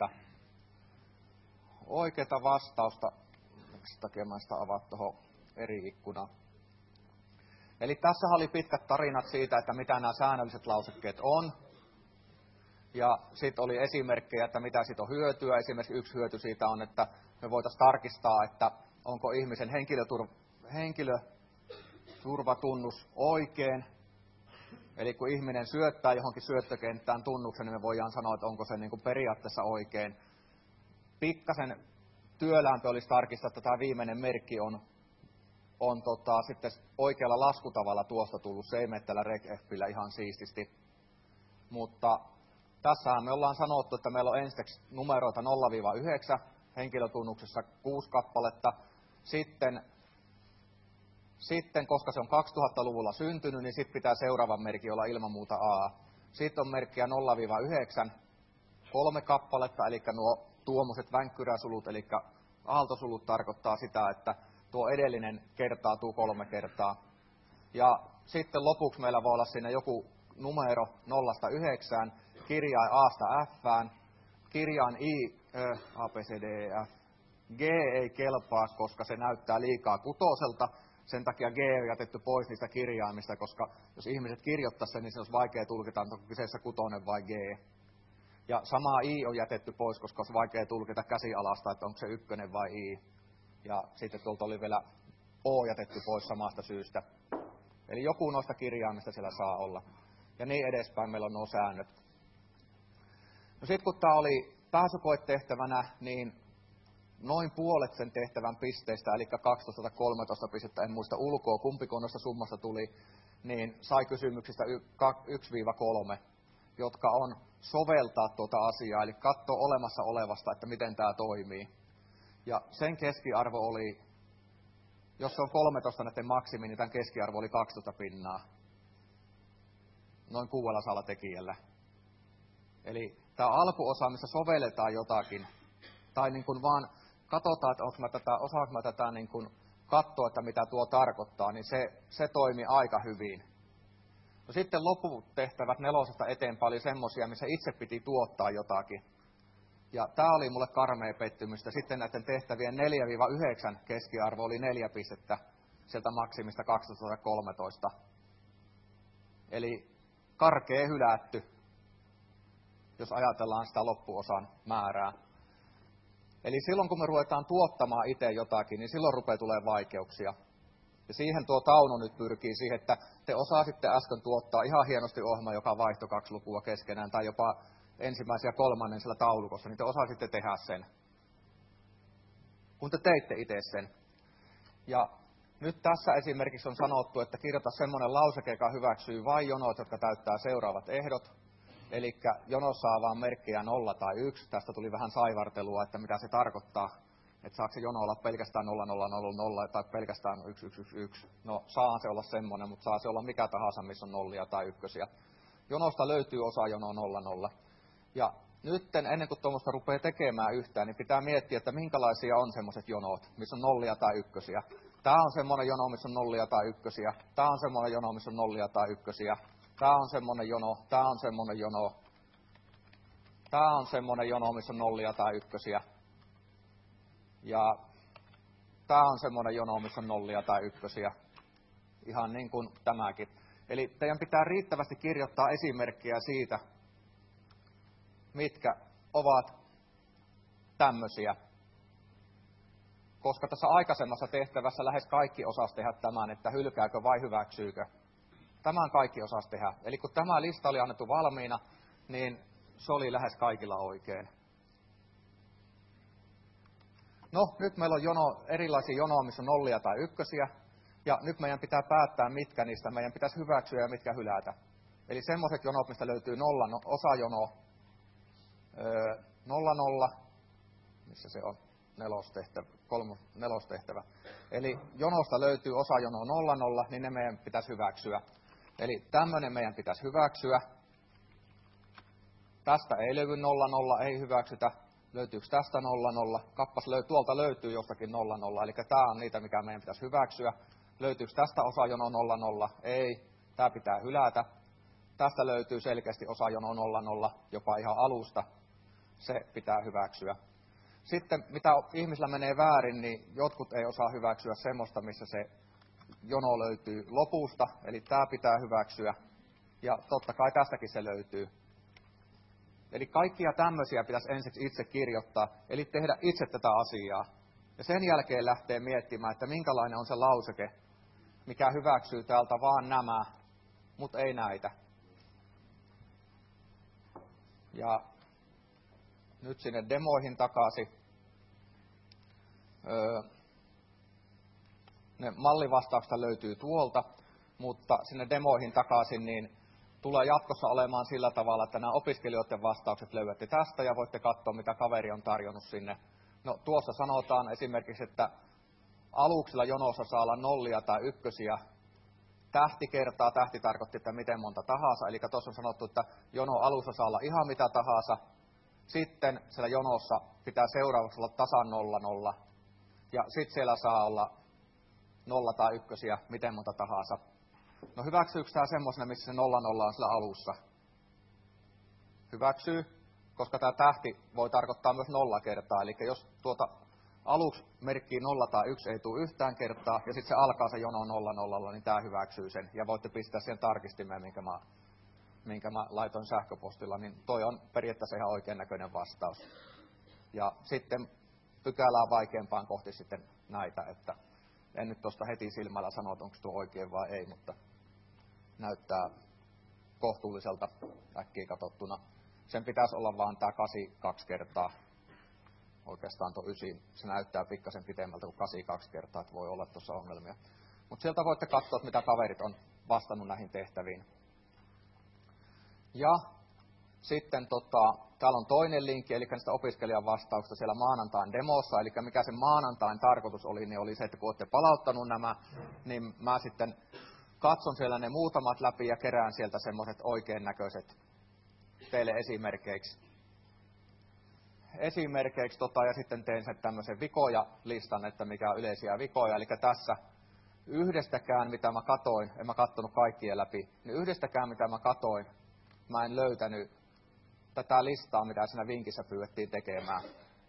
oikeaa vastausta. Miksi takia mä sitä avaa tuohon eri ikkunaan. Eli tässä oli pitkät tarinat siitä, että mitä nämä säännölliset lausekkeet on. Ja sitten oli esimerkkejä, että mitä siitä on hyötyä. Esimerkiksi yksi hyöty siitä on, että me voitaisiin tarkistaa, että onko ihmisen henkilöturvatunnus oikein. Eli kun ihminen syöttää johonkin syöttökenttään tunnuksen, niin me voidaan sanoa, että onko se niin kuin periaatteessa oikein. Pikkasen työlämpö olisi tarkistaa, että tämä viimeinen merkki on sitten oikealla laskutavalla tuosta tullut. Se ei mene tällä reg-fillä ihan siististi. Mutta tässähän me ollaan sanottu, että meillä on ensiksi numeroita 0-9, henkilötunnuksessa 6 kappaletta. Sitten, koska se on 2000-luvulla syntynyt, niin sitten pitää seuraavan merkin olla ilman muuta A. Sitten on merkkiä 0-9, 3 kappaletta, eli nuo tuommoiset vänkkyräsulut, eli aaltosulut tarkoittaa sitä, että tuo edellinen kertautuu 3 kertaa. Ja sitten lopuksi meillä voi olla siinä joku numero 0-9, kirjain A:sta F:ään, kirjain I, A, B, C, D, E, F. G ei kelpaa, koska se näyttää liikaa kutoselta. Sen takia G on jätetty pois niistä kirjaimista, koska jos ihmiset kirjoittaisivat sen, niin se olisi vaikea tulkita, onko kyseessä kutonen vai G. Ja sama I on jätetty pois, koska olisi vaikea tulkita käsialasta, että onko se ykkönen vai I. Ja sitten tuolta oli vielä O jätetty pois samasta syystä. Eli joku noista kirjaimista siellä saa olla. Ja niin edespäin meillä on nuo säännöt. No sitten kun tämä oli pääsykoetehtävänä, niin noin puolet sen tehtävän pisteistä, eli 12 tai 13 pistettä, en muista ulkoa, kumpiko noista summasta tuli, niin sai kysymyksistä 1-3, jotka on soveltaa tuota asiaa, eli katsoa olemassa olevasta, että miten tämä toimii. Ja sen keskiarvo oli, jos se on 13 näiden maksimi, niin tämän keskiarvo oli 12 pinnaa. Noin 600 tekijällä. Eli tämä alkuosa, missä sovelletaan jotakin, tai niin kuin vaan katsotaan, että osaanko mä tätä niin kuin katsoa, että mitä tuo tarkoittaa, niin se toimi aika hyvin. No sitten lopputehtävät 4 eteenpäin oli semmoisia, missä itse piti tuottaa jotakin. Ja tämä oli mulle karmea pettymystä. Sitten näiden tehtävien 4-9 keskiarvo oli 4 pistettä sieltä maksimista 2013. Eli karkea hylätty, jos ajatellaan sitä loppuosan määrää. Eli silloin kun me ruvetaan tuottamaan itse jotakin, niin silloin rupeaa tulemaan vaikeuksia. Ja siihen tuo Tauno nyt pyrkii siihen, että te osasitte äsken tuottaa ihan hienosti ohjelma, joka vaihtoi 2 lukua keskenään, tai jopa ensimmäisen ja kolmannen sillä taulukossa, niin te osasitte tehdä sen. Kun te teitte itse sen. Ja nyt tässä esimerkiksi on sanottu, että kirjoita semmoinen lauseke, joka hyväksyy vain jonot, jotka täyttää seuraavat ehdot. Eli jono saa vaan merkkejä 0 tai 1. Tästä tuli vähän saivartelua, että mitä se tarkoittaa. Että saako se jono olla pelkästään 0, 0, 0, 0 tai pelkästään 1, 1, 1, 1. No saa se olla semmoinen, mutta saa se olla mikä tahansa, missä on 0 tai 1. Jonosta löytyy osa jonoa 0, 0. Ja nyt ennen kuin tuommoista rupeaa tekemään yhtään, niin pitää miettiä, että minkälaisia on semmoiset jonot, missä on 0 tai 1. Tämä on semmoinen jono, missä on 0 tai 1. Tämä on semmoinen jono, missä on 0 tai 1. Tämä on semmoinen jono, tämä on semmoinen jono. Tämä on semmoinen jono, missä on 0 tai 1. Ja tämä on semmoinen jono, missä on 0 tai 1. Ihan niin kuin tämäkin. Eli teidän pitää riittävästi kirjoittaa esimerkkejä siitä, mitkä ovat tämmöisiä. Koska tässä aikaisemmassa tehtävässä lähes kaikki osasi tehdä tämän, että hylkääkö vai hyväksyykö. Tämän kaikki osasi tehdä. Eli kun tämä lista oli annettu valmiina, niin se oli lähes kaikilla oikein. No, nyt meillä on erilaisia jonoja, missä on 0 tai 1. Ja nyt meidän pitää päättää, mitkä niistä meidän pitäisi hyväksyä ja mitkä hylätä. Eli semmoiset jonot, mistä löytyy osajono, 0, 0, missä se on, nelostehtävä. Eli jonosta löytyy osajono 0, 0, niin ne meidän pitäisi hyväksyä. Eli tämmöinen meidän pitäisi hyväksyä. Tästä ei löydy 0, 0, ei hyväksytä. Löytyykö tästä 0, 0? Tuolta löytyy jostakin 0, 0. Eli tämä on niitä, mikä meidän pitäisi hyväksyä. Löytyykö tästä osajono 0, 0? Ei. Tämä pitää hylätä. Tästä löytyy selkeästi osajono 0, 0, jopa ihan alusta. Se pitää hyväksyä. Sitten mitä ihmisillä menee väärin, niin jotkut ei osaa hyväksyä semmoista, missä se jono löytyy lopusta. Eli tämä pitää hyväksyä. Ja totta kai tästäkin se löytyy. Eli kaikkia tämmöisiä pitäisi ensiksi itse kirjoittaa, eli tehdä itse tätä asiaa. Ja sen jälkeen lähtee miettimään, että minkälainen on se lauseke, mikä hyväksyy täältä vaan nämä, mutta ei näitä. Ja nyt sinne demoihin takaisin. Ne mallivastaukset löytyy tuolta, mutta sinne demoihin takaisin, niin tulee jatkossa olemaan sillä tavalla, että nämä opiskelijoiden vastaukset löydätte tästä ja voitte katsoa, mitä kaveri on tarjonnut sinne. No tuossa sanotaan esimerkiksi, että aluksilla jonossa saa olla 0 tai 1. Tähti kertaa, tähti tarkoitti, että miten monta tahansa. Eli tuossa on sanottu, että jono alussa saa olla ihan mitä tahansa. Sitten siellä jonossa pitää seuraavaksi olla tasan 0, 0. Ja sitten siellä saa olla 0 tai 1, miten monta tahansa. No hyväksyykö tämä semmoisena, missä se 0, 0 on sillä alussa? Hyväksyy, koska tämä tähti voi tarkoittaa myös 0 kertaa. Eli jos tuota aluksi merkkii 0 tai 1 ei tule yhtään kertaa, ja sitten se alkaa se jono 0, 0, niin tämä hyväksyy sen. Ja voitte pistää siihen tarkistimeen, minkä mä laitoin sähköpostilla, niin toi on periaatteessa ihan oikein näköinen vastaus. Ja sitten pykälää vaikeampaan kohti sitten näitä, että en nyt tuosta heti silmällä sano, että onko tuo oikein vai ei, mutta näyttää kohtuulliselta äkkiä katsottuna. Sen pitäisi olla vaan tämä 8 2 kertaa. Oikeastaan tuo 9, se näyttää pikkasen pitemmältä kuin 8 2 kertaa, että voi olla tuossa ongelmia. Mutta sieltä voitte katsoa, mitä kaverit on vastannut näihin tehtäviin. Ja sitten täällä on toinen linkki, eli niistä opiskelijan vastauksista siellä maanantain demossa. Eli mikä se maanantain tarkoitus oli, niin oli se, että kun olette palauttanut nämä, niin mä sitten katson siellä ne muutamat läpi ja kerään sieltä semmoiset oikein näköiset teille esimerkkeiksi. Ja sitten teen sen tämmöisen vikoja-listan, että mikä on yleisiä vikoja. Eli tässä yhdestäkään, mitä mä katoin, en mä kattonut kaikkien läpi, niin yhdestäkään, mitä mä katoin, mä en löytänyt tätä listaa, mitä siinä vinkissä pyydettiin tekemään.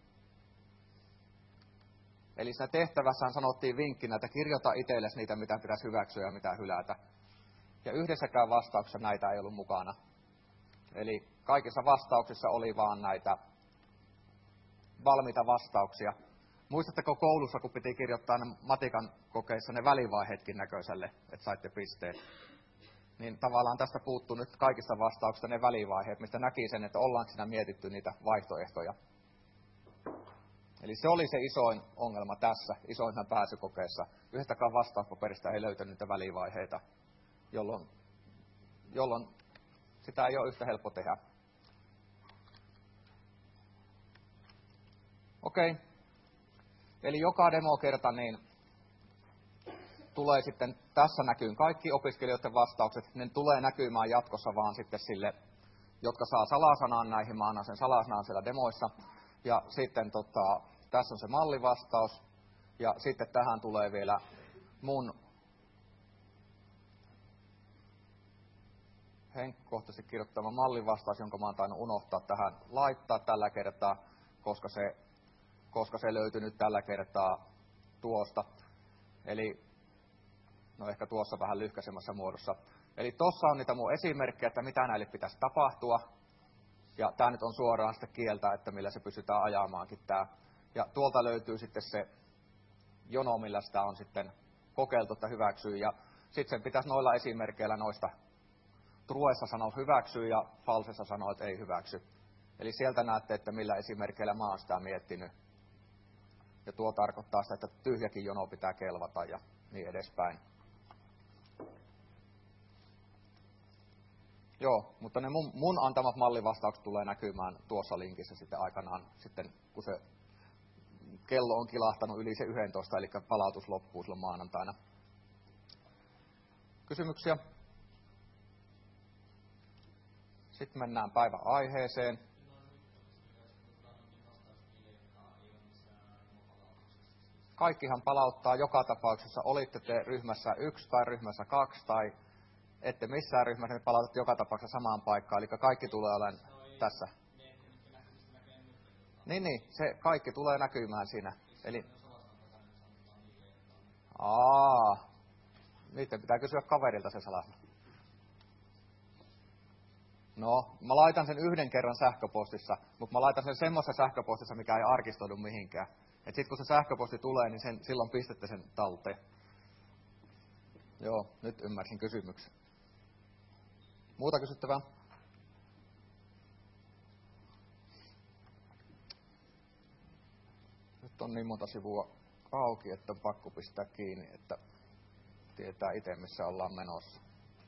Eli siinä tehtävässähän sanottiin vinkkinä, että kirjoita itsellesi niitä, mitä pitäisi hyväksyä ja mitä hylätä. Ja yhdessäkään vastauksessa näitä ei ollut mukana. Eli kaikissa vastauksissa oli vaan näitä valmiita vastauksia. Muistatteko koulussa, kun piti kirjoittaa ne matikan kokeissa ne välivaiheetkin näköiselle, että saitte pisteet? Niin tavallaan tästä puuttuu nyt kaikista vastauksista ne välivaiheet, mistä näki sen, että ollaanko siinä mietitty niitä vaihtoehtoja. Eli se oli se isoin ongelma tässä, isoinhan pääsykokeessa. Yhdestäkään vastauspaperista ei löytänyt niitä välivaiheita, jolloin sitä ei ole yhtä helppo tehdä. Okei. Eli joka demokerta niin tulee sitten tässä näkyyn kaikki opiskelijoiden vastaukset. Ne tulee näkymään jatkossa vaan sitten sille, jotka saa salasanan näihin. Mä annan sen salasanan siellä demoissa. Ja sitten tässä on se mallivastaus. Ja sitten tähän tulee vielä mun henkilökohtaisesti kirjoittama mallivastaus, jonka mä oon tainnut unohtaa tähän laittaa tällä kertaa, koska se löytyy nyt tällä kertaa tuosta. Eli no ehkä tuossa vähän lyhkäisemmässä muodossa. Eli tuossa on niitä mun esimerkkejä, että mitä näille pitäisi tapahtua. Ja tämä nyt on suoraan sitä kieltä, että millä se pystytään ajamaankin tämä. Ja tuolta löytyy sitten se jono, millä sitä on sitten kokeiltu, että hyväksyy. Ja sitten sen pitäisi noilla esimerkkeillä noista truessa sanoa hyväksyy ja falsessa sanoa, että ei hyväksy. Eli sieltä näette, että millä esimerkkeillä mä oon sitä miettinyt. Ja tuo tarkoittaa sitä, että tyhjäkin jono pitää kelvata ja niin edespäin. Joo, mutta ne mun antamat mallivastaukset tulee näkymään tuossa linkissä sitten aikanaan, sitten kun se kello on kilahtanut yli se 11, eli palautus loppuu silloin maanantaina. Kysymyksiä? Sitten mennään päivän aiheeseen. Kaikkihan palauttaa joka tapauksessa, olitte te ryhmässä 1 tai ryhmässä 2 tai ette missään ryhmässä, ne palautat joka tapauksessa samaan paikkaan, eli kaikki tulee olemaan tässä. Niin, se kaikki tulee näkymään siinä. Eli niiden pitää kysyä kaverilta se salasana. No, mä laitan sen yhden kerran sähköpostissa, mutta mä laitan sen semmoisessa sähköpostissa, mikä ei arkistoidu mihinkään. Et sit kun se sähköposti tulee, niin silloin pistätte sen talteen. Joo, nyt ymmärsin kysymyksen. Muuta kysyttävää? Nyt on niin monta sivua auki, että on pakko pistää kiinni, että tietää itse, missä ollaan menossa.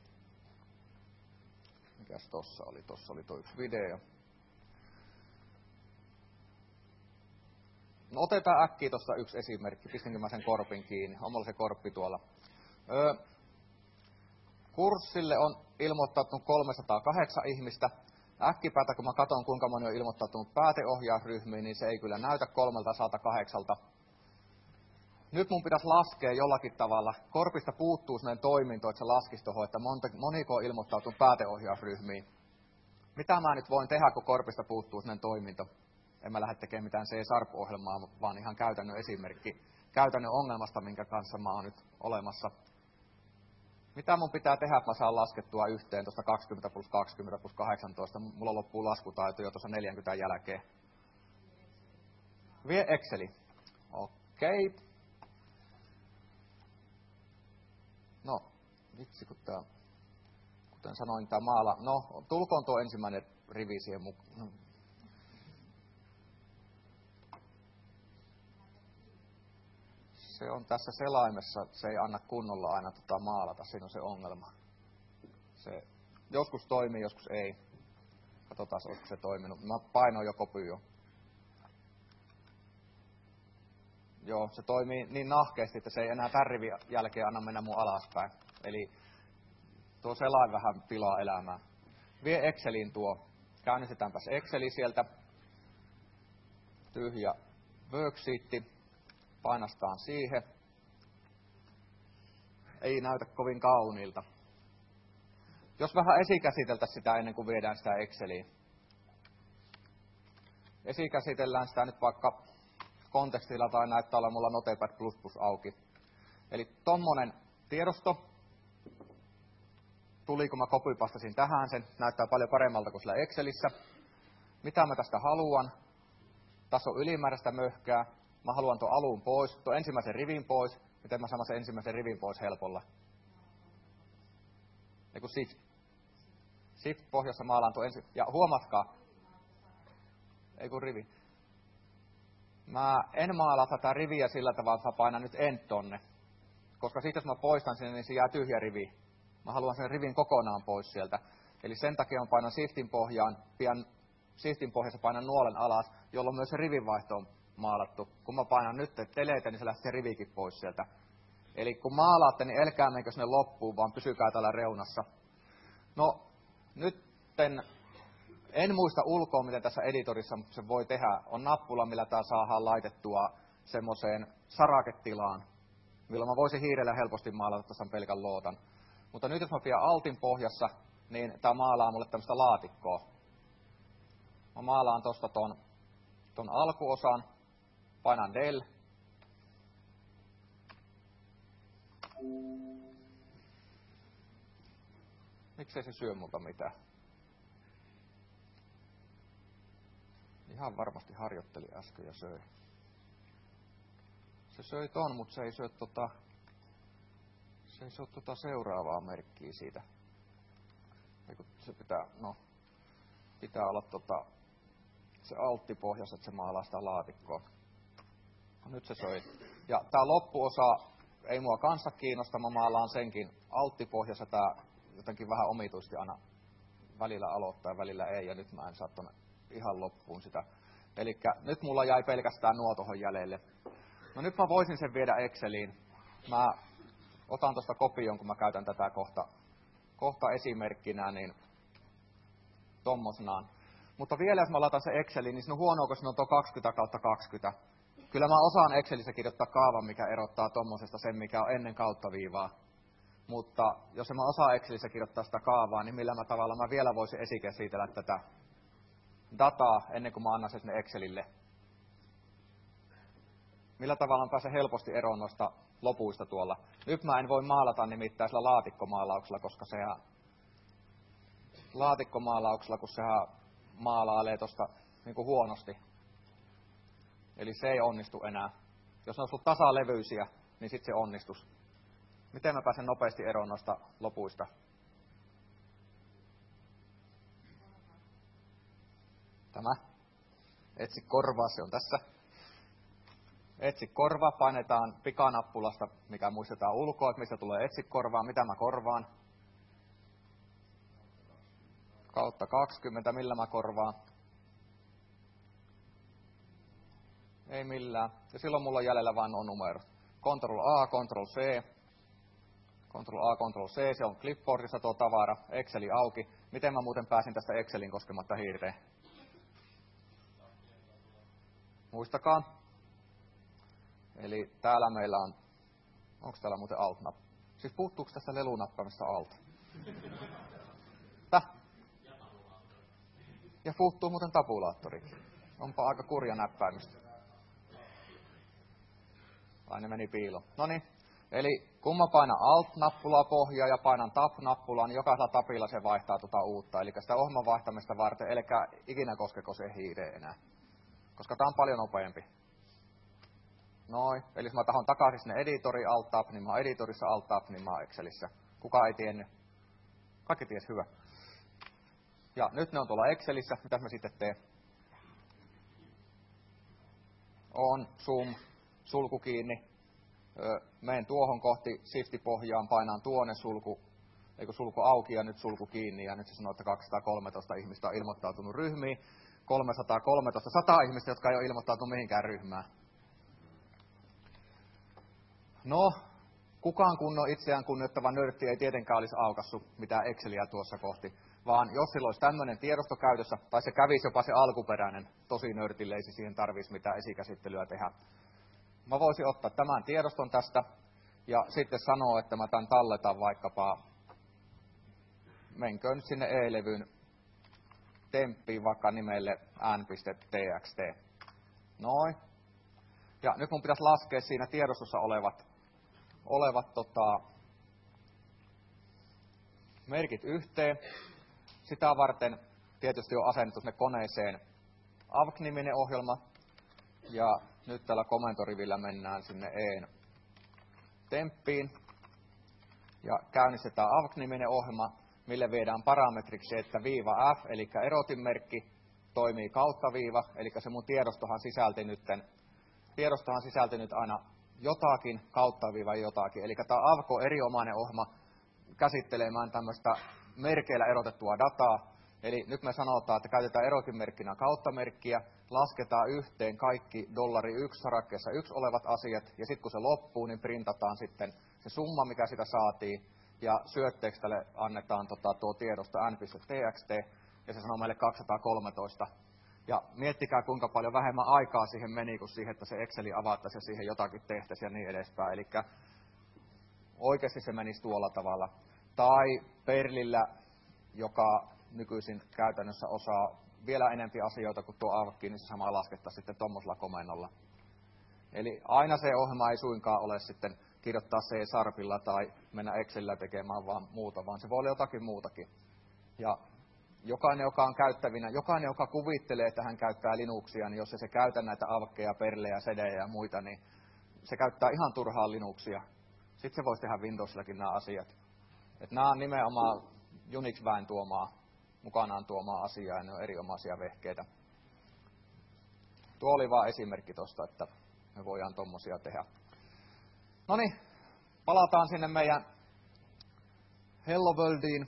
Mikäs tossa oli? Tossa oli tuo yksi video. No otetaan äkkiä tuosta yksi esimerkki. Pistinkö mä sen korpin kiinni? On mulla se korppi tuolla. Kurssille on ilmoittautunut 308 ihmistä. Äkkipäätä, kun mä katson, kuinka moni on ilmoittautunut pääteohjausryhmiin, niin se ei kyllä näytä 308. Nyt mun pitäisi laskea jollakin tavalla. Korpista puuttuu sellainen toiminto, että se laskisi tuohon, että moniko on ilmoittautunut pääteohjausryhmiin. Mitä mä nyt voin tehdä, kun korpista puuttuu sellainen toiminto? En mä lähde tekemään mitään C-Sharp-ohjelmaa, vaan ihan käytännön esimerkki käytännön ongelmasta, minkä kanssa mä oon nyt olemassa. Mitä mun pitää tehdä, että mä saan laskettua yhteen tuosta 20 plus 20 plus 18? Mulla loppuu laskutaito jo tuossa 40 jälkeen. Vie Exceli. Okei. No, vitsi kun tää, kuten sanoin, tää maala. No, tulkoon tuo ensimmäinen rivi siihen mukaan. Se on tässä selaimessa, se ei anna kunnolla aina maalata, siinä on se ongelma. Se joskus toimii, joskus ei. Katsotaan, olisiko se toiminut. Mä painoin jo kopio. Joo, se toimii niin nahkeasti, että se ei enää tämän rivin jälkeen anna mennä mun alaspäin. Eli tuo selain vähän pilaa elämää. Vie Exceliin tuo. Käynnistetäänpäs Exceli sieltä. Tyhjä worksheetti. Painastaan siihen. Ei näytä kovin kauniilta. Jos vähän esikäsiteltäisiin sitä ennen kuin viedään sitä Exceliin. Esikäsitellään sitä nyt vaikka kontekstilla tai näyttää olla mulla Notepad++ auki. Eli tommonen tiedosto. tuli, kun mä copypastasin tähän sen. Näyttää paljon paremmalta kuin sillä Excelissä. Mitä mä tästä haluan? Tässä on ylimääräistä möhkää. Mä haluan tuon alun pois, tuon ensimmäisen rivin pois. Miten mä saan sen ensimmäisen rivin pois helpolla? Eiku Shift. Shift pohjassa maalaan tuon ensin. Ja huomatkaa. Eiku rivi. Mä en maalaa tätä riviä sillä tavalla, että mä painan nyt End tonne. Koska sitten jos mä poistan sen, niin se jää tyhjä rivi. Mä haluan sen rivin kokonaan pois sieltä. Eli sen takia mä painan Shiftin pohjaan, pian Shiftin pohjassa painan nuolen alas, jolloin myös se rivinvaihto on maalattu. Kun mä painan nyt Delete, niin se lähtee se rivikin pois sieltä. Eli kun maalaatte, niin älkää menkö sinne loppuun, vaan pysykää täällä reunassa. No, nytten en muista ulkoa, miten tässä editorissa se voi tehdä. On nappula, millä tää saadaan laitettua semmoiseen saraketilaan, milloin mä voisin hiirellä helposti maalata tuossa pelkän lootan. Mutta nyt jos mä pidän Altin pohjassa, niin tää maalaa mulle tämmöistä laatikkoa. Mä maalaan tosta ton alkuosan, painan Del. Miksei se syö multa mitään? Ihan varmasti harjoitteli äsken ja söi. Se söi ton, mutta se ei syö seuraavaa merkkiä siitä. Se pitää olla se altti pohjassa, että se maalaa sitä laatikkoa. No, nyt se söi. Ja tää loppuosa ei mua kanssa kiinnosta, mä maalaan senkin alttipohjassa. Tää jotenkin vähän omituisesti aina välillä aloittaa ja välillä ei, ja nyt mä en saa tonne ihan loppuun sitä. Elikkä nyt mulla jäi pelkästään nuo tohon jäljelle. No nyt mä voisin sen viedä Exceliin. Mä otan tosta kopion, kun mä käytän tätä kohta esimerkkinä, niin tommosnaan. Mutta vielä jos mä laitan se Exceliin, niin se on huonoa, kun se on tuo 20/20. Kyllä mä osaan Excelissä kirjoittaa kaavan, mikä erottaa tommosesta sen, mikä on ennen kauttaviivaa. Mutta jos mä osaan Excelissä kirjoittaa sitä kaavaa, niin millä tavalla mä vielä voisin esikäsitellä tätä dataa ennen kuin mä annan sen sinne Excelille. Millä tavalla mä pääsen helposti eroon noista lopuista tuolla. Nyt mä en voi maalata nimittäin sillä laatikkomaalauksella, koska sehän kun sehän maalailee tosta niinku huonosti. Eli se ei onnistu enää. Jos ne olisi ollut tasalevyisiä, niin sitten se onnistus. Miten mä pääsen nopeasti eroon noista lopuista? Tämä. Etsi korvaa, se on tässä. Etsi korva, painetaan pikanappulasta, mikä muistetaan ulkoa, että mistä tulee etsi korvaa, mitä mä korvaan. Kautta 20, millä mä korvaan. Ei millään. Ja silloin mulla on jäljellä vain nuo numerot. Ctrl A, Ctrl C. Ctrl A, Ctrl C, se on clipboardissa tuo tavara. Exceli auki. Miten mä muuten pääsin tästä Excelin koskematta hiireen? Muistakaa. Eli täällä meillä on, onko täällä muuten Alt-nappi? Siis puuttuuko tästä lelunappamista Alt? Ja puuttuu muuten tabulaattorikin. Onpa aika kurja näppäimistä. Ai ne meni piiloon. Noniin. Eli kun mä painan Alt-nappulaa pohjaa ja painan Tab-nappulaa, niin jokaisella tapilla se vaihtaa uutta. Eli sitä ohjelman vaihtamista varten, eli ikinä koskeko se hiireen enää. Koska tää on paljon nopeampi. Noin. Eli jos mä tahon takaisin sinne editori Alt-Tab, niin mä oon editorissa Alt-Tab, niin mä oon Excelissä. Kuka ei tiennyt? Kaikki ties, hyvä. Ja nyt ne on tuolla Excelissä. Mitäs mä sitten teen? On, zoom, sulku kiinni. Menen tuohon kohti Shift-pohjaan, painaan tuonne sulku auki ja nyt sulku kiinni. Ja nyt se sanoo, että 213 ihmistä on ilmoittautunut ryhmiin. 313, 100 ihmistä, jotka ei ole ilmoittautunut mihinkään ryhmään. No, kukaan kunnon itseään kunnioittava nörtti ei tietenkään olisi aukassut mitään Exceliä tuossa kohti. Vaan jos sillä olisi tämmöinen tiedosto käytössä, tai se kävisi jopa se alkuperäinen, tosi nörtille, ei se siihen tarvitsisi mitään esikäsittelyä tehdä. Mä voisin ottaa tämän tiedoston tästä, ja sitten sanoa, että mä tämän talletan vaikkapa, menköön nyt sinne E-levyn temppiin vaikka nimelle n.txt. Noin. Ja nyt mun pitäisi laskea siinä tiedostossa olevat merkit yhteen. Sitä varten tietysti on asennettu sinne koneeseen avk-niminen ohjelma. Ja nyt tällä komentorivillä mennään sinne EEN temppiin. Ja käynnistetään avk-niminen ohjelma, mille viedään parametriksi, että -f, eli erotinmerkki, toimii kautta viiva, eli se mun tiedostohan sisälti nyt aina jotakin, kautta viiva jotakin. Eli tämä avk on erinomainen ohjelma käsittelemään tämmöistä merkeillä erotettua dataa. Eli nyt me sanotaan, että käytetään erotinmerkkinä kauttamerkkiä, lasketaan yhteen kaikki $1 1 olevat asiat, ja sitten kun se loppuu, niin printataan sitten se summa, mikä sitä saatiin, ja syötteeksi tälle annetaan tuo tiedosto n.txt, ja se sanoo meille 213. Ja miettikää, kuinka paljon vähemmän aikaa siihen meni, kuin siihen, että se Exceli avattaisiin ja siihen jotakin tehtäisiin ja niin edespäin. Eli oikeasti se menisi tuolla tavalla. Tai Perlillä, joka nykyisin käytännössä osaa vielä enempi asioita kuin tuo avk, niin se sama laskettaisiin sitten tuommoisella komennolla. Eli aina se ohjelma ei suinkaan ole sitten kirjoittaa C-sharpilla tai mennä Excelillä tekemään vaan muuta, vaan se voi olla jotakin muutakin. Ja jokainen, joka on käyttävinä, jokainen, joka kuvittelee, että hän käyttää Linuxia, niin jos ei se käytä näitä avkkeja, perlejä, sedejä ja muita, niin se käyttää ihan turhaan Linuxia. Sitten se voisi tehdä Windowsillakin nämä asiat. Että nämä on nimenomaan Unix-väen mukanaan tuomaa asiaa, ja ne on erinomaisia vehkeitä. Tuo oli vain esimerkki tuosta, että me voidaan tommosia tehdä. Noniin, palataan sinne meidän Hello Worldiin.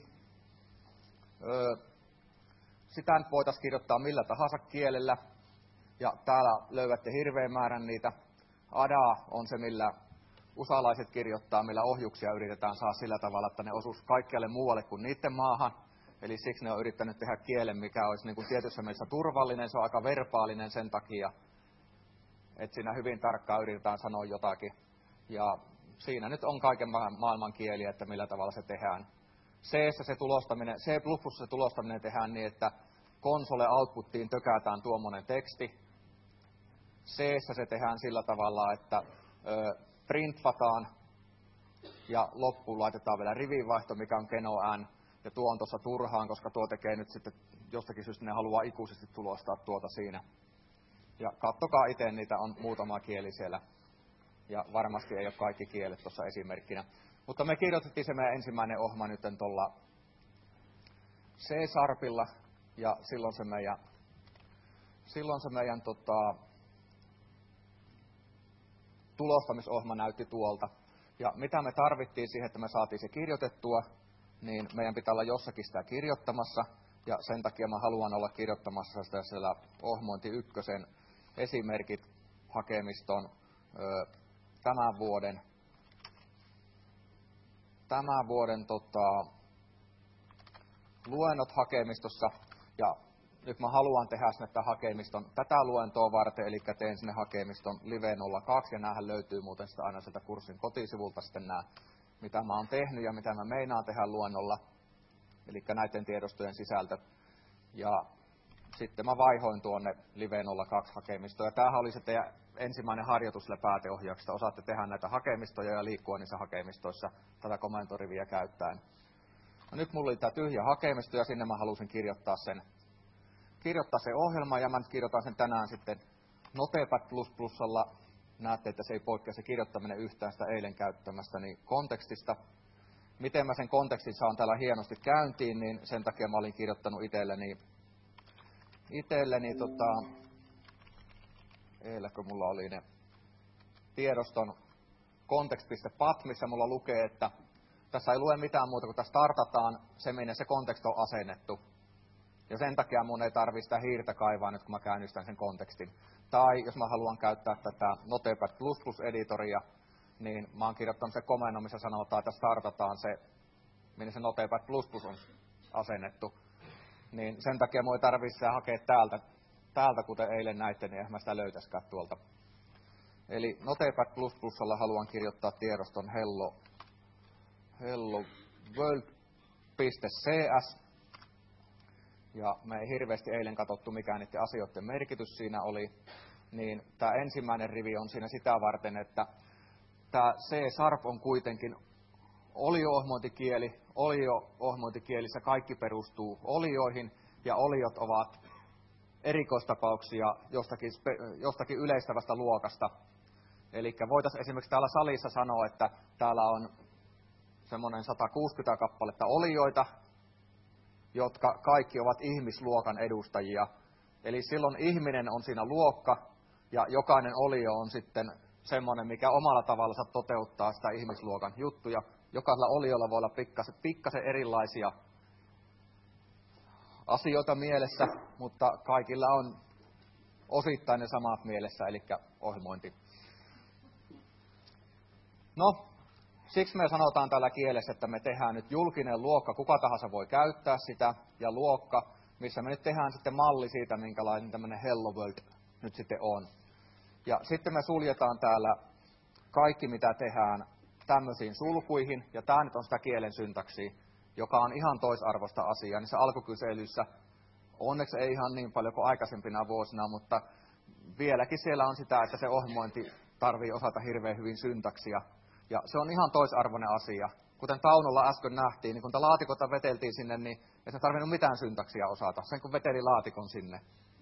Sitä nyt voitaisiin kirjoittaa millä tahansa kielellä. Ja täällä löydätte hirveän määrän niitä. ADA on se, millä usalaiset kirjoittaa, millä ohjuksia yritetään saada sillä tavalla, että ne osuisi kaikkialle muualle kuin niiden maahan. Eli siksi ne on yrittänyt tehdä kielen, mikä olisi niin kuin tietyssä mielessä turvallinen. Se on aika verbaalinen sen takia, että siinä hyvin tarkkaan yritetään sanoa jotakin. Ja siinä nyt on kaiken maailman kieliä, että millä tavalla se tehdään. C++ se tulostaminen tehdään niin, että konsole outputtiin tökätään tuommoinen teksti. C se tehdään sillä tavalla, että printvataan ja loppuun laitetaan vielä rivinvaihto, mikä on keno n. Ja tuo on tuossa turhaan, koska tuo tekee nyt sitten jostakin syystä, ne haluaa ikuisesti tulostaa tuota siinä. Ja kattokaa itse, niitä on muutama kieli siellä. Ja varmasti ei ole kaikki kielet tuossa esimerkkinä. Mutta me kirjoitettiin se meidän ensimmäinen ohjelma nyt tuolla C-sharpilla. Ja silloin se meidän tulostamisohjelma näytti tuolta. Ja mitä me tarvittiin siihen, että me saatiin se kirjoitettua, niin meidän pitää olla jossakin sitä kirjoittamassa. Ja sen takia mä haluan olla kirjoittamassa sitä siellä ohjelmointi 1 esimerkit hakemiston tämän vuoden luennot hakemistossa. Ja nyt mä haluan tehdä sinne hakemiston tätä luentoa varten, eli teen sinne hakemiston live 02, ja näähän löytyy muuten sitä aina sieltä kurssin kotisivulta sitten nämä, mitä mä oon tehnyt ja mitä mä meinaan tehdä luennolla, eli näiden tiedostojen sisältö. Ja sitten mä vaihoin tuonne live 02 hakemistoon, ja tämähän oli se teidän ensimmäinen harjoitus sille pääteohjauksesta. Osaatte tehdä näitä hakemistoja ja liikkua niissä hakemistoissa tätä komentoriviä käyttäen. No nyt mulla oli tämä tyhjä hakemisto, ja sinne mä halusin kirjoittaa se ohjelma, ja mä nyt kirjoitan sen tänään sitten Notepad++:lla. Näette, että se ei poikkea se kirjoittaminen yhtään sitä eilen käyttämästäni kontekstista. Miten mä sen kontekstin saan täällä hienosti käyntiin, niin sen takia mä olin kirjoittanut itselleni eilen, kun mulla oli ne tiedoston context.pat, missä mulla lukee, että tässä ei lue mitään muuta kuin tässä startataan se, minne se konteksti on asennettu. Ja sen takia mun ei tarvitse sitä hiirtä kaivaa nyt, kun mä käynnistän sen kontekstin. Tai jos mä haluan käyttää tätä Notepad++-editoria, niin mä oon kirjoittanut se komennon, missä sanotaan, että startataan se, minne se Notepad++ on asennettu. Niin sen takia mun ei tarvitse sitä hakea täältä, kuten eilen näitte, niin eihän mä sitä löytäisikään tuolta. Eli Notepad++:lla haluan kirjoittaa tiedoston hello world.cs. Ja me ei hirveästi eilen katsottu, mikä niiden asioiden merkitys siinä oli. Niin tämä ensimmäinen rivi on siinä sitä varten, että tämä C# on kuitenkin oli ohjelmointikieli, olio-ohjelmointikielissä kaikki perustuu olioihin, ja oliot ovat erikoistapauksia jostakin yleistävästä luokasta. Eli voitaisiin esimerkiksi täällä salissa sanoa, että täällä on semmoinen 160 kappaletta olioita, jotka kaikki ovat ihmisluokan edustajia. Eli silloin ihminen on siinä luokka, ja jokainen olio on sitten semmoinen, mikä omalla tavallaan toteuttaa sitä ihmisluokan juttuja. Jokaisella oliolla voi olla pikkasen erilaisia asioita mielessä, mutta kaikilla on osittain ne samat mielessä, eli ohjelmointi. No, siksi me sanotaan täällä kielessä, että me tehdään nyt julkinen luokka, kuka tahansa voi käyttää sitä, ja luokka, missä me nyt tehdään sitten malli siitä, minkälainen tämmöinen Hello World nyt sitten on. Ja sitten me suljetaan täällä kaikki, mitä tehdään tämmöisiin sulkuihin, ja tämä nyt on sitä kielen syntaksia, joka on ihan toisarvoista asiaa. Niissä alkukyselyssä onneksi ei ihan niin paljon kuin aikaisempina vuosina, mutta vieläkin siellä on sitä, että se ohjelmointi tarvii osata hirveän hyvin syntaksia. Ja se on ihan toisarvoinen asia. Kuten Taunolla äsken nähtiin, niin kun tätä laatikota veteltiin sinne, niin ei se tarvinnut mitään syntaksia osata, sen kun veteli laatikon sinne.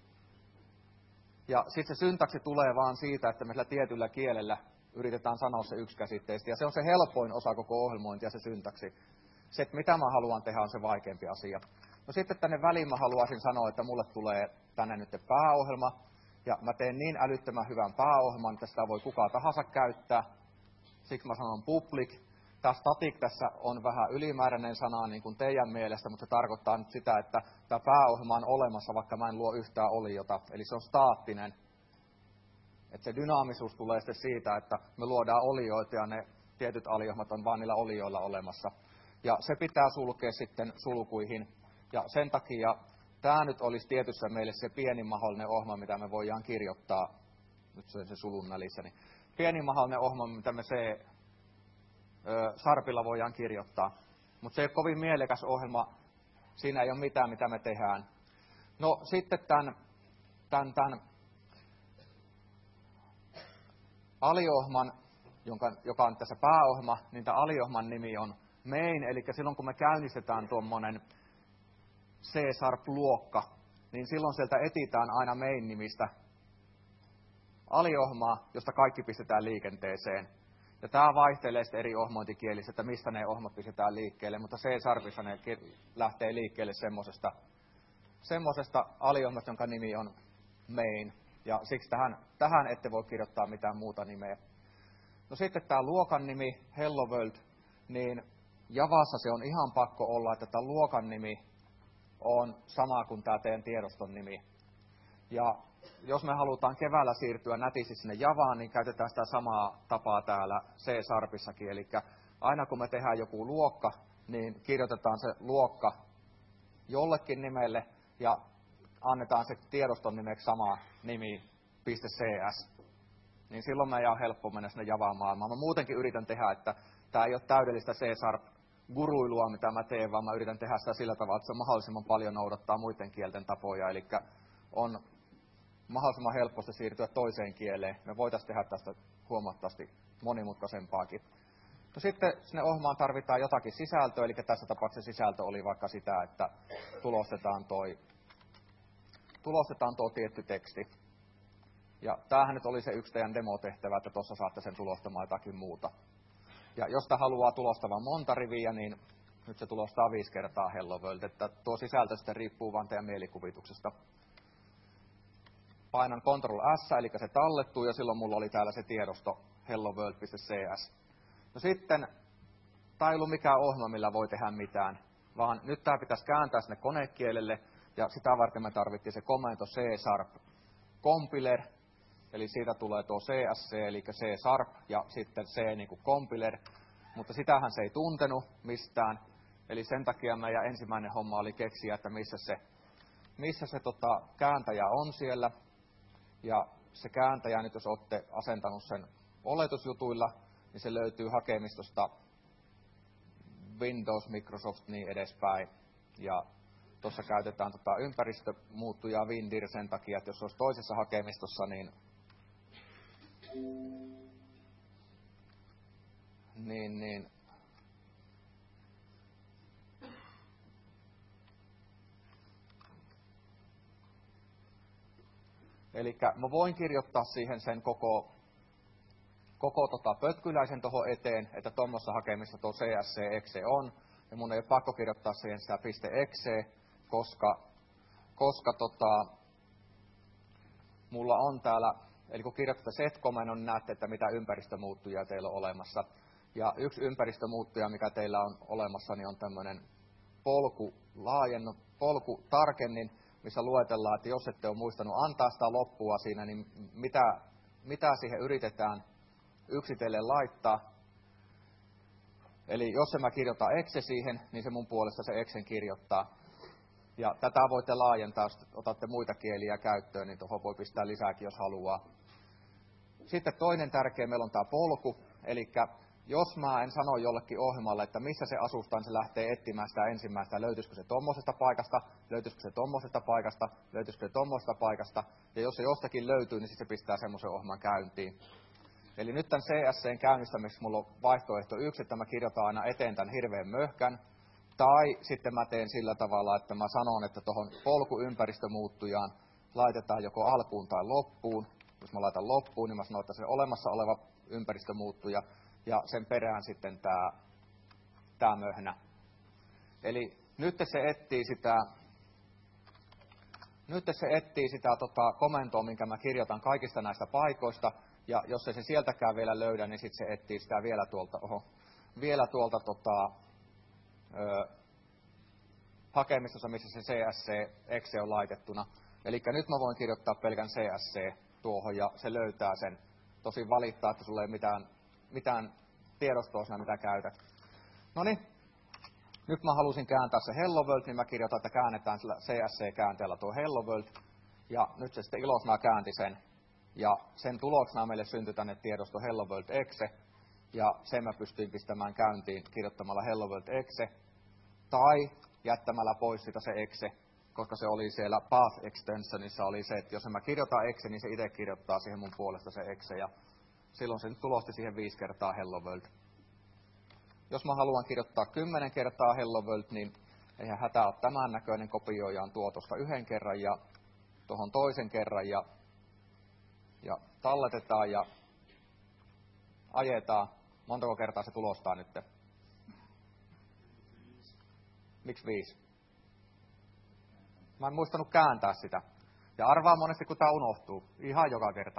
Ja sitten se syntaksi tulee vaan siitä, että me sillä tietyllä kielellä yritetään sanoa se yksikäsitteisesti. Ja se on se helpoin osa koko ohjelmointia, se syntaksi. Se, että mitä mä haluan tehdä, on se vaikeampi asia. No sitten tänne väliin mä haluaisin sanoa, että mulle tulee tänne nyt pääohjelma. Ja mä teen niin älyttömän hyvän pääohjelman, että sitä voi kuka tahansa käyttää. Siksi mä sanon public. Tämä static tässä on vähän ylimääräinen sana niin kuin teidän mielestä, mutta se tarkoittaa nyt sitä, että tämä pääohjelma on olemassa, vaikka mä en luo yhtään oliota. Eli se on staattinen. Että se dynaamisuus tulee sitten siitä, että me luodaan olioita ja ne tietyt aliohjelmat on vaan niillä olioilla olemassa. Ja se pitää sulkea sitten sulkuihin. Ja sen takia tämä nyt olisi tietyssä meille se pienin mahdollinen ohjelma, mitä me voidaan kirjoittaa. Nyt se sulun välissä. Niin pienin mahdollinen ohjelma, mitä me Sharpilla voidaan kirjoittaa. Mutta se ei ole kovin mielekäs ohjelma. Siinä ei ole mitään, mitä me tehdään. No sitten tämän aliohjelman, joka on tässä pääohjelma, niin tämän aliohjelman nimi on main. Eli silloin kun me käynnistetään tuommoinen C-Sharp-luokka, niin silloin sieltä etsitään aina main-nimistä aliohjelmaa, josta kaikki pistetään liikenteeseen. Ja tämä vaihtelee sitten eri ohjelmointikielissä, että mistä ne ohjelmat pistetään liikkeelle, mutta C-Sharpissa ne lähtee liikkeelle semmoisesta aliohjelmasta, jonka nimi on main. Ja siksi tähän ette voi kirjoittaa mitään muuta nimeä. No sitten tämä luokan nimi, Hello World, niin Javassa se on ihan pakko olla, että tämä luokan nimi on sama kuin tämä teidän tiedoston nimi. Ja jos me halutaan keväällä siirtyä nätisti sinne Javaan, niin käytetään sitä samaa tapaa täällä C-Sharpissakin. Eli aina kun me tehdään joku luokka, niin kirjoitetaan se luokka jollekin nimelle ja annetaan se tiedoston nimeksi sama nimi .cs. Niin silloin meidän on helppo mennä sinne Java-maailmaan. Mä muutenkin yritän tehdä, että tämä ei ole täydellistä C-Sharp-guruilua, mitä mä teen, vaan mä yritän tehdä sitä sillä tavalla, että se mahdollisimman paljon noudattaa muiden kielten tapoja. Eli on mahdollisimman helposti siirtyä toiseen kieleen. Me voitaisiin tehdä tästä huomattavasti monimutkaisempaakin. No sitten sinne ohjelmaan tarvitaan jotakin sisältöä, eli tässä tapauksessa sisältö oli vaikka sitä, että tulostetaan tuo tietty teksti. Ja tämähän nyt oli se yksi teidän demotehtävä, että tuossa saatte sen tulostamaan jotakin muuta. Ja jos sitä haluaa tulostamaan monta riviä, niin nyt se tulostaa 5 kertaa Hello World, että tuo sisältö sitten riippuu vain teidän mielikuvituksesta. Painan Ctrl S, eli se tallettuu, ja silloin mulla oli täällä se tiedosto helloworld.cs. No sitten, tämä ei ollut mikään ohjelma, millä voi tehdä mitään, vaan nyt tämä pitäisi kääntää sinne konekielelle, ja sitä varten me tarvittiin se komento C-Sharp compiler, eli siitä tulee tuo CSC, eli C-Sharp, ja sitten C niin kuin compiler, mutta sitähän se ei tuntenut mistään, eli sen takia meidän ensimmäinen homma oli keksiä, että missä se kääntäjä on siellä, ja se kääntäjä nyt, jos olette asentanut sen oletusjutuilla, niin se löytyy hakemistosta Windows, Microsoft, niin edespäin. Ja tuossa käytetään ympäristömuuttujaa Windir sen takia, että jos olisi toisessa hakemistossa, niin Eli mä voin kirjoittaa siihen sen koko pötkyläisen tuohon eteen, että tuommoissa hakemissa tuo CSC-exe on. Ja mun ei ole pakko kirjoittaa siihen sitä .exe, koska mulla on täällä, eli kun kirjoitatte set-komennon, niin näette, että mitä ympäristömuuttujia teillä on olemassa. Ja yksi ympäristömuuttuja, mikä teillä on olemassa, niin on tämmöinen polkutarkennin, missä luetellaan, että jos ette ole muistanut antaa sitä loppua siinä, niin mitä siihen yritetään yksitellen laittaa. Eli jos mä kirjoitan exe siihen, niin se mun puolesta se exen kirjoittaa. Ja tätä voitte laajentaa, jos otatte muita kieliä käyttöön, niin tuohon voi pistää lisääkin, jos haluaa. Sitten toinen tärkeä, meillä on tämä polku. Eli jos mä en sano jollekin ohjelmalle, että missä se asustaa, niin se lähtee etsimään sitä ensimmäistä. Löytyisikö se tommosesta paikasta, löytyisikö se tommosesta paikasta, löytyisikö se tommosesta paikasta. Ja jos se jostakin löytyy, niin sitten se pistää semmoisen ohjelman käyntiin. Eli nyt tämän CSC:n käynnistämiseksi mulla on vaihtoehto 1, että mä kirjoitan aina eteen tämän hirveän möhkän. Tai sitten mä teen sillä tavalla, että mä sanon, että tuohon polkuympäristömuuttujaan laitetaan joko alkuun tai loppuun. Jos mä laitan loppuun, niin mä sanon, että se olemassa oleva ympäristömuuttuja ja sen perään sitten tää möhnä. Eli nyt se etsii sitä komentoa, minkä mä kirjoitan kaikista näistä paikoista. Ja jos ei se sieltäkään vielä löydä, niin sitten se etsii sitä vielä tuolta hakemistossa, missä se CSC-exe on laitettuna. Eli nyt mä voin kirjoittaa pelkän CSC tuohon ja se löytää sen. Tosin valittaa, että sulla ei mitään tiedostoa siinä, mitä käytät. Noniin, nyt mä halusin kääntää se Hello World, niin mä kirjoitan, että käännetään sillä CSC-käänteellä tuo Hello World. Ja nyt se sitten ilosana käänti sen. Ja sen tuloksena meille syntyi tänne tiedosto Hello World exe. Ja sen mä pystyin pistämään käyntiin kirjoittamalla Hello World exe. Tai jättämällä pois sitä se exe, koska se oli siellä Path Extensionissa oli se, että jos mä kirjoitan exe, niin se itse kirjoittaa siihen mun puolesta se exe. Ja silloin se nyt tulosti siihen 5 kertaa Hello World. Jos mä haluan kirjoittaa 10 kertaa Hello World, niin eihän hätää ole tämän näköinen, kopioidaan tuo tuosta 1 kerran ja tuohon toisen kerran ja talletetaan ja ajetaan. Montako kertaa se tulostaa nyt? Miksi 5? Mä en muistanut kääntää sitä. Ja arvaa monesti, kun tää unohtuu. Ihan joka kerta.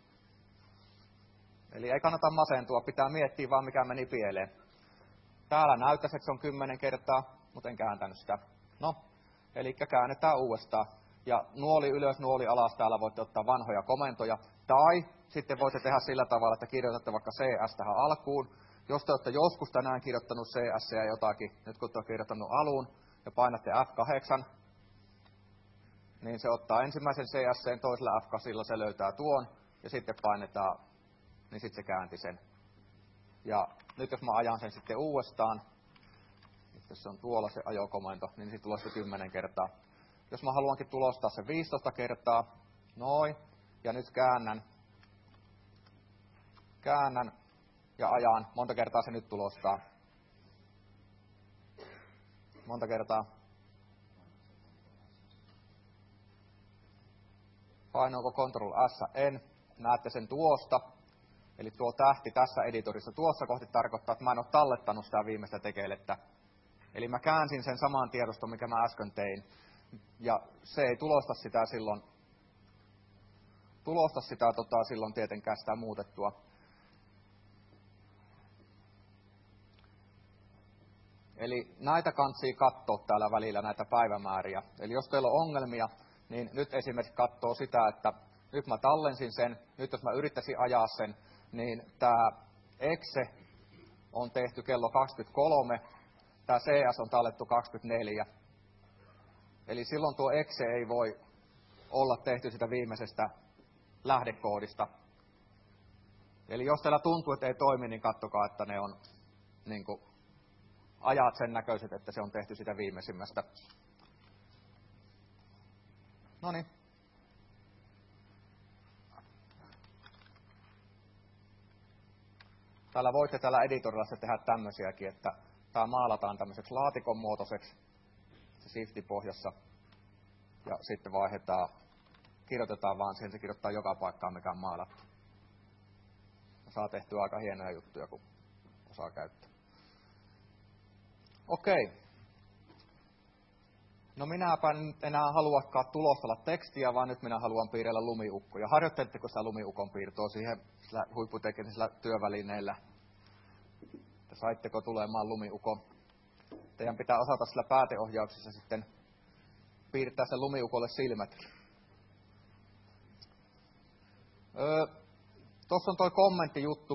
Eli ei kannata masentua, pitää miettiä vaan mikä meni pieleen. Täällä näyttäisi, että se on 10 kertaa, mutta en kääntänyt sitä. No, eli käännetään uudestaan. Ja nuoli ylös, nuoli alas, täällä voitte ottaa vanhoja komentoja. Tai sitten voitte tehdä sillä tavalla, että kirjoitatte vaikka CS tähän alkuun. Jos te olette joskus tänään kirjoittanut CS ja jotakin, nyt kun te olette kirjoittanut alun ja painatte F8, niin se ottaa ensimmäisen CSCn toisella F8, se löytää tuon ja sitten painetaan, niin sitten se käänti sen. Ja nyt jos mä ajan sen sitten uudestaan, jos se on tuolla se ajokomento, niin sitten tulee se 10 kertaa. Jos mä haluankin tulostaa sen 15 kertaa, noin, ja nyt käännän ja ajan. Monta kertaa se nyt tulostaa? Monta kertaa? Painoinko Ctrl S? En. Näette sen tuosta. Eli tuo tähti tässä editorissa tuossa kohti tarkoittaa, että mä en ole tallettanut sitä viimeistä tekelettä. Eli mä käänsin sen saman tiedoston, mikä mä äsken tein. Ja se ei tulosta sitä silloin tietenkään sitä muutettua. Eli näitä kantsii katsoa täällä välillä, näitä päivämääriä. Eli jos teillä on ongelmia, niin nyt esimerkiksi katsoo sitä, että nyt mä tallensin sen, nyt jos mä yrittäisin ajaa sen, niin tämä exe on tehty kello 23, tämä CS on tallettu 24. Eli silloin tuo exe ei voi olla tehty sitä viimeisestä lähdekoodista. Eli jos teillä tuntuu, että ei toimi, niin katsokaa, että ne on niin kuin, ajat sen näköiset, että se on tehty sitä viimeisimmästä. Noniin. Täällä voitte täällä editorilla tehdä tämmöisiäkin, että tämä maalataan tämmöiseksi laatikon muotoiseksi, se shifti pohjassa, ja sitten vaihdetaan kirjoitetaan vaan siihen, se kirjoittaa joka paikkaan, mikä on maalattu. Saa tehtyä aika hienoja juttuja, kun osaa käyttää. Okei. No minäpä nyt enää haluakaan tulostella tekstiä, vaan nyt minä haluan piirrellä lumiukkoja. Harjoittelitteko sitä lumiukon piirtoa siihen huipputeknisellä työvälineellä? Saitteko tulemaan lumiukon? Teidän pitää osata sillä pääteohjauksessa sitten piirtää sen lumiukolle silmätkin. Tuossa on toi kommenttijuttu.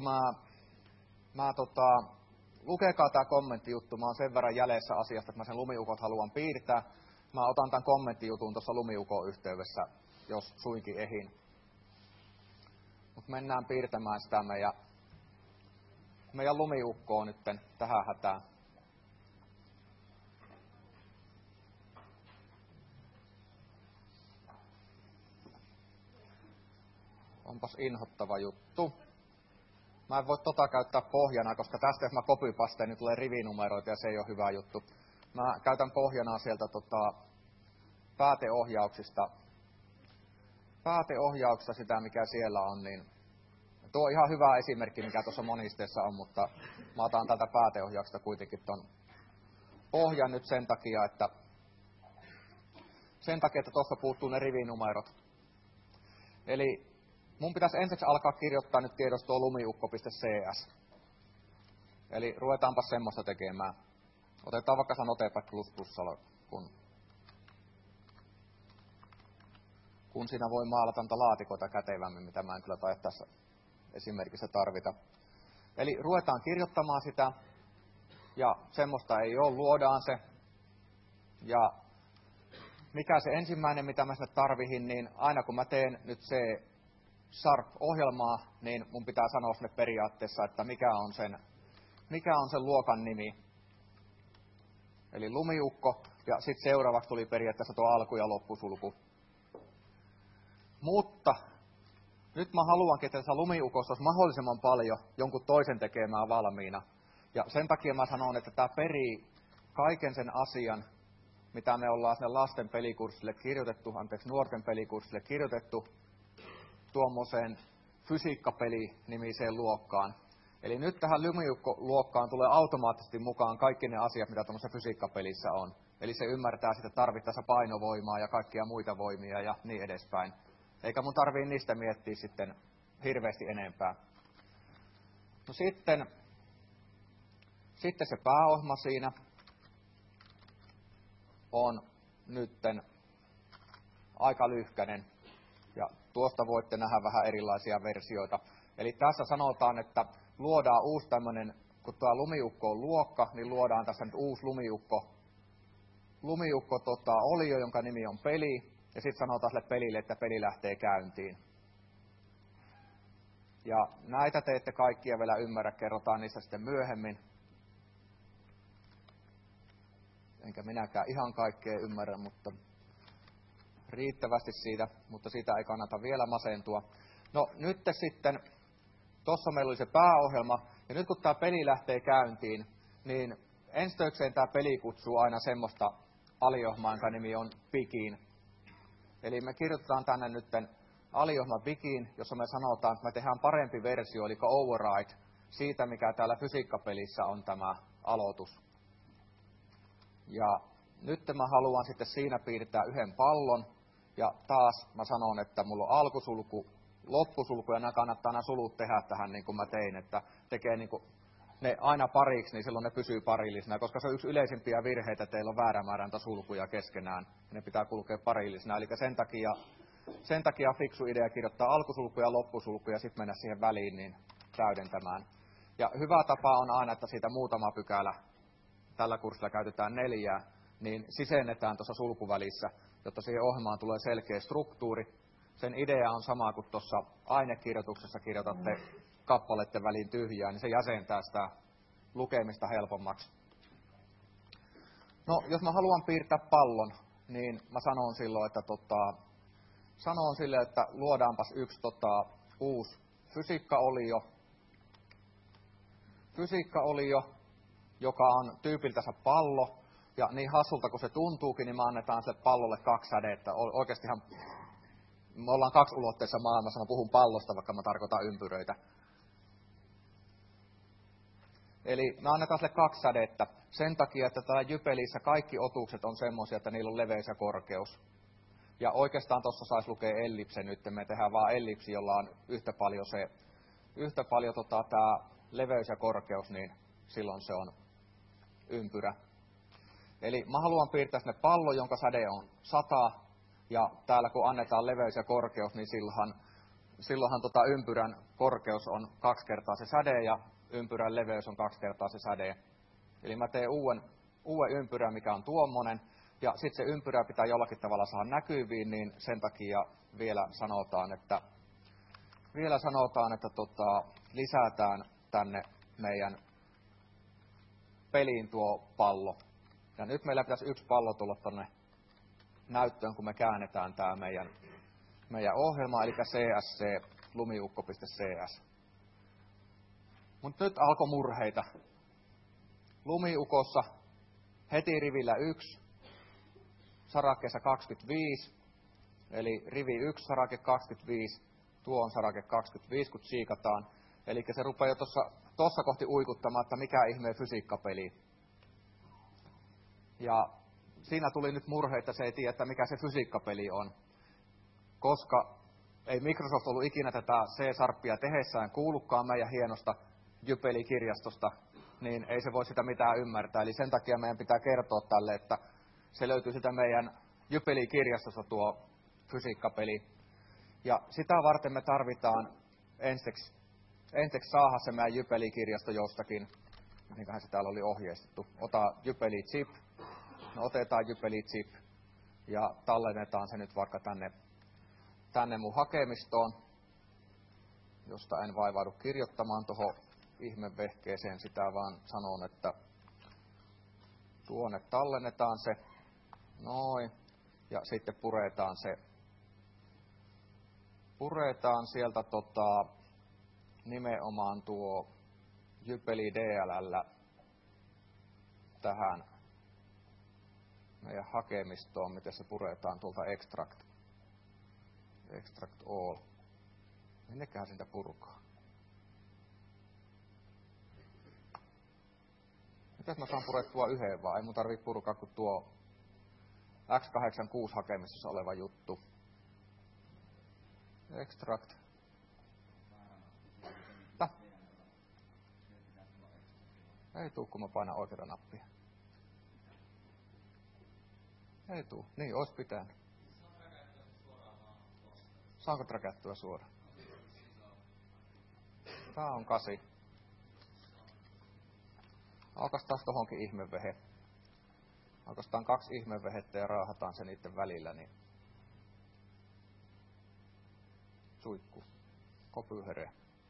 Lukekaa tää kommenttijuttu. Mä oon sen verran jäljessä asiasta, että mä sen lumiukot haluan piirtää. Mä otan tämän kommenttijutun tuossa lumiukon yhteydessä, jos suinkin ehin. Mutta mennään piirtämään sitä meidän lumiukkoa nyt tähän hätään. Onpas inhottava juttu. Mä en voi käyttää pohjana, koska tästä jos mä copypasteen, niin tulee rivinumeroita ja se ei ole hyvä juttu. Mä käytän pohjana sieltä pääteohjauksesta sitä, mikä siellä on. Niin tuo on ihan hyvä esimerkki, mikä tuossa monisteessa on, mutta mä otan tältä pääteohjauksesta kuitenkin ton pohjan nyt sen takia, että tuossa puuttuu ne rivinumerot. Eli mun pitäisi ensiksi alkaa kirjoittaa nyt tiedostoa lumiukko.cs. Eli ruvetaanpa semmoista tekemään. Otetaan vaikka se Notepad++, kun siinä voi maalata niitä laatikoita kätevämmin, mitä mä en kyllä taida tässä esimerkissä tarvita. Eli ruvetaan kirjoittamaan sitä, ja semmoista ei ole, luodaan se. Ja mikä se ensimmäinen, mitä mä sinne tarvihin, niin aina kun mä teen nyt se Sharp-ohjelmaa, niin mun pitää sanoa sinne periaatteessa, että mikä on sen luokan nimi. Eli lumiukko, ja sitten seuraavaksi tuli periaatteessa tuo alku- ja loppusulku. Mutta nyt mä haluankin, että tässä lumiukossa olisi mahdollisimman paljon jonkun toisen tekemään valmiina. Ja sen takia mä sanon, että tämä perii kaiken sen asian, mitä me ollaan sinne lasten pelikurssille nuorten pelikurssille kirjoitettu, tuommoiseen fysiikkapeli-nimiseen luokkaan. Eli nyt tähän lumiukko-luokkaan tulee automaattisesti mukaan kaikki ne asiat, mitä tuommoisessa fysiikkapelissä on. Eli se ymmärtää sitä tarvittaessa painovoimaa ja kaikkia muita voimia ja niin edespäin. Eikä mun tarvii niistä miettiä sitten hirveästi enempää. No sitten se pääohjelma siinä on nytten aika lyhkäinen. Ja tuosta voitte nähdä vähän erilaisia versioita. Eli tässä sanotaan, että luodaan uusi tämmöinen, kun tuo lumiukko on luokka, niin luodaan tässä nyt uusi olio, jonka nimi on peli. Ja sitten sanotaan sille pelille, että peli lähtee käyntiin. Ja näitä te ette kaikkia vielä ymmärrä, kerrotaan niistä sitten myöhemmin. Enkä minäkään ihan kaikkea ymmärrä, mutta riittävästi siitä, mutta siitä ei kannata vielä masentua. No nyt sitten, tuossa meillä oli se pääohjelma, ja nyt kun tämä peli lähtee käyntiin, niin ensitöikseen tämä peli kutsuu aina semmoista aliohmaa, jonka nimi on begin. Eli me kirjoitetaan tänne nyt aliohma begin, jossa me sanotaan, että me tehdään parempi versio, eli override, siitä mikä täällä fysiikkapelissä on tämä aloitus. Ja nyt mä haluan sitten siinä piirtää yhden pallon, ja taas mä sanon, että mulla on alkusulku, loppusulku, ja kannattaa nämä sulut tehdä tähän niin kuin mä tein, että tekee niin kuin ne aina pariksi, niin silloin ne pysyy parillisena, koska se on yksi yleisimpiä virheitä, teillä on väärä määrä sulkuja keskenään, ne pitää kulkea parillisena, eli sen takia fiksu idea kirjoittaa alkusulku ja loppusulku, ja sitten mennä siihen väliin niin täydentämään. Ja hyvä tapa on aina, että siitä muutama pykälä, tällä kurssilla käytetään 4, niin sisennetään tuossa sulkuvälissä, jotta siihen ohjelmaan tulee selkeä struktuuri. Sen idea on sama kuin tuossa ainekirjoituksessa kirjoitatte kappaleiden väliin tyhjää, niin se jäsentää sitä lukemista helpommaksi. No, jos mä haluan piirtää pallon, niin mä sanon silloin, että luodaanpas yksi uusi fysiikkaolio, joka on tyypiltänsä pallo, ja niin hassulta kuin se tuntuukin, niin me annetaan sille pallolle 2 sädettä. Oikeasti ihan Me ollaan kaksiulotteisessa maailmassa, mä puhun pallosta, vaikka mä tarkoitan ympyröitä. Eli me annetaan sille 2 sädettä sen takia, että täällä jypelissä kaikki otukset on semmoisia, että niillä on leveys ja korkeus. Ja oikeastaan tuossa saisi lukea ellipse nyt, me tehdään vaan ellipsi, jolla on yhtä paljon tämä leveys ja korkeus, niin silloin se on ympyrä. Eli mä haluan piirtää sinne pallon, jonka säde on 100, ja täällä kun annetaan leveys ja korkeus, niin silloinhan ympyrän korkeus on 2 kertaa se säde, ja ympyrän leveys on 2 kertaa se säde. Eli mä teen uuden ympyrän, mikä on tuommoinen, ja sitten se ympyrä pitää jollakin tavalla saada näkyviin, niin sen takia vielä sanotaan, että lisätään tänne meidän peliin tuo pallo. Ja nyt meillä pitäisi 1 pallo tulla tuonne näyttöön, kun me käännetään tämä meidän ohjelma, eli CSC, lumiukko.cs. Mutta nyt alkoi murheita. Lumiukossa heti rivillä 1, sarakkeessa 25, eli rivi 1, sarake 25, tuo on sarake 25, kun siikataan. Eli se rupeaa jo tuossa kohti uikuttamaan, että mikä ihmeen fysiikkapeli. Ja siinä tuli nyt murhe, että se ei tiedä, että mikä se fysiikkapeli on. Koska ei Microsoft ollut ikinä tätä C-sharpia tehessään kuullutkaan meidän hienosta Jypeli-kirjastosta, niin ei se voi sitä mitään ymmärtää. Eli sen takia meidän pitää kertoa tälle, että se löytyy sitä meidän Jypeli-kirjastosta tuo fysiikkapeli. Ja sitä varten me tarvitaan ensiksi saada se meidän Jypeli-kirjasto jostakin, minkähän se täällä oli ohjeistettu. Ota Jypeli-chip, no otetaan Jypeli-chip ja tallennetaan se nyt vaikka tänne mun hakemistoon, josta en vaivaudu kirjoittamaan tuohon ihmevehkeeseen sitä, vaan sanon, että tuonne tallennetaan se, noin, ja sitten puretaan sieltä nimenomaan tuo Jypeli DLL tähän meidän hakemistoon, miten se puretaan tuolta extract all. Minnekähän siitä purkaa? Mitäs mä saan purettua yhden vaan? Ei mun tarvitse purkaa kuin tuo x86 hakemistossa oleva juttu. Extract. Ei tuu, kun mä painan oikeata nappia. Ei tuu. Niin, ois pitänyt. Saanko träkättyä suoraan? Tää on 8. Alkas taas tohonkin ihmevehe. Alkastaan 2 ihmevehettä ja raahataan se niiden välillä, niin suikku. Kopyhere.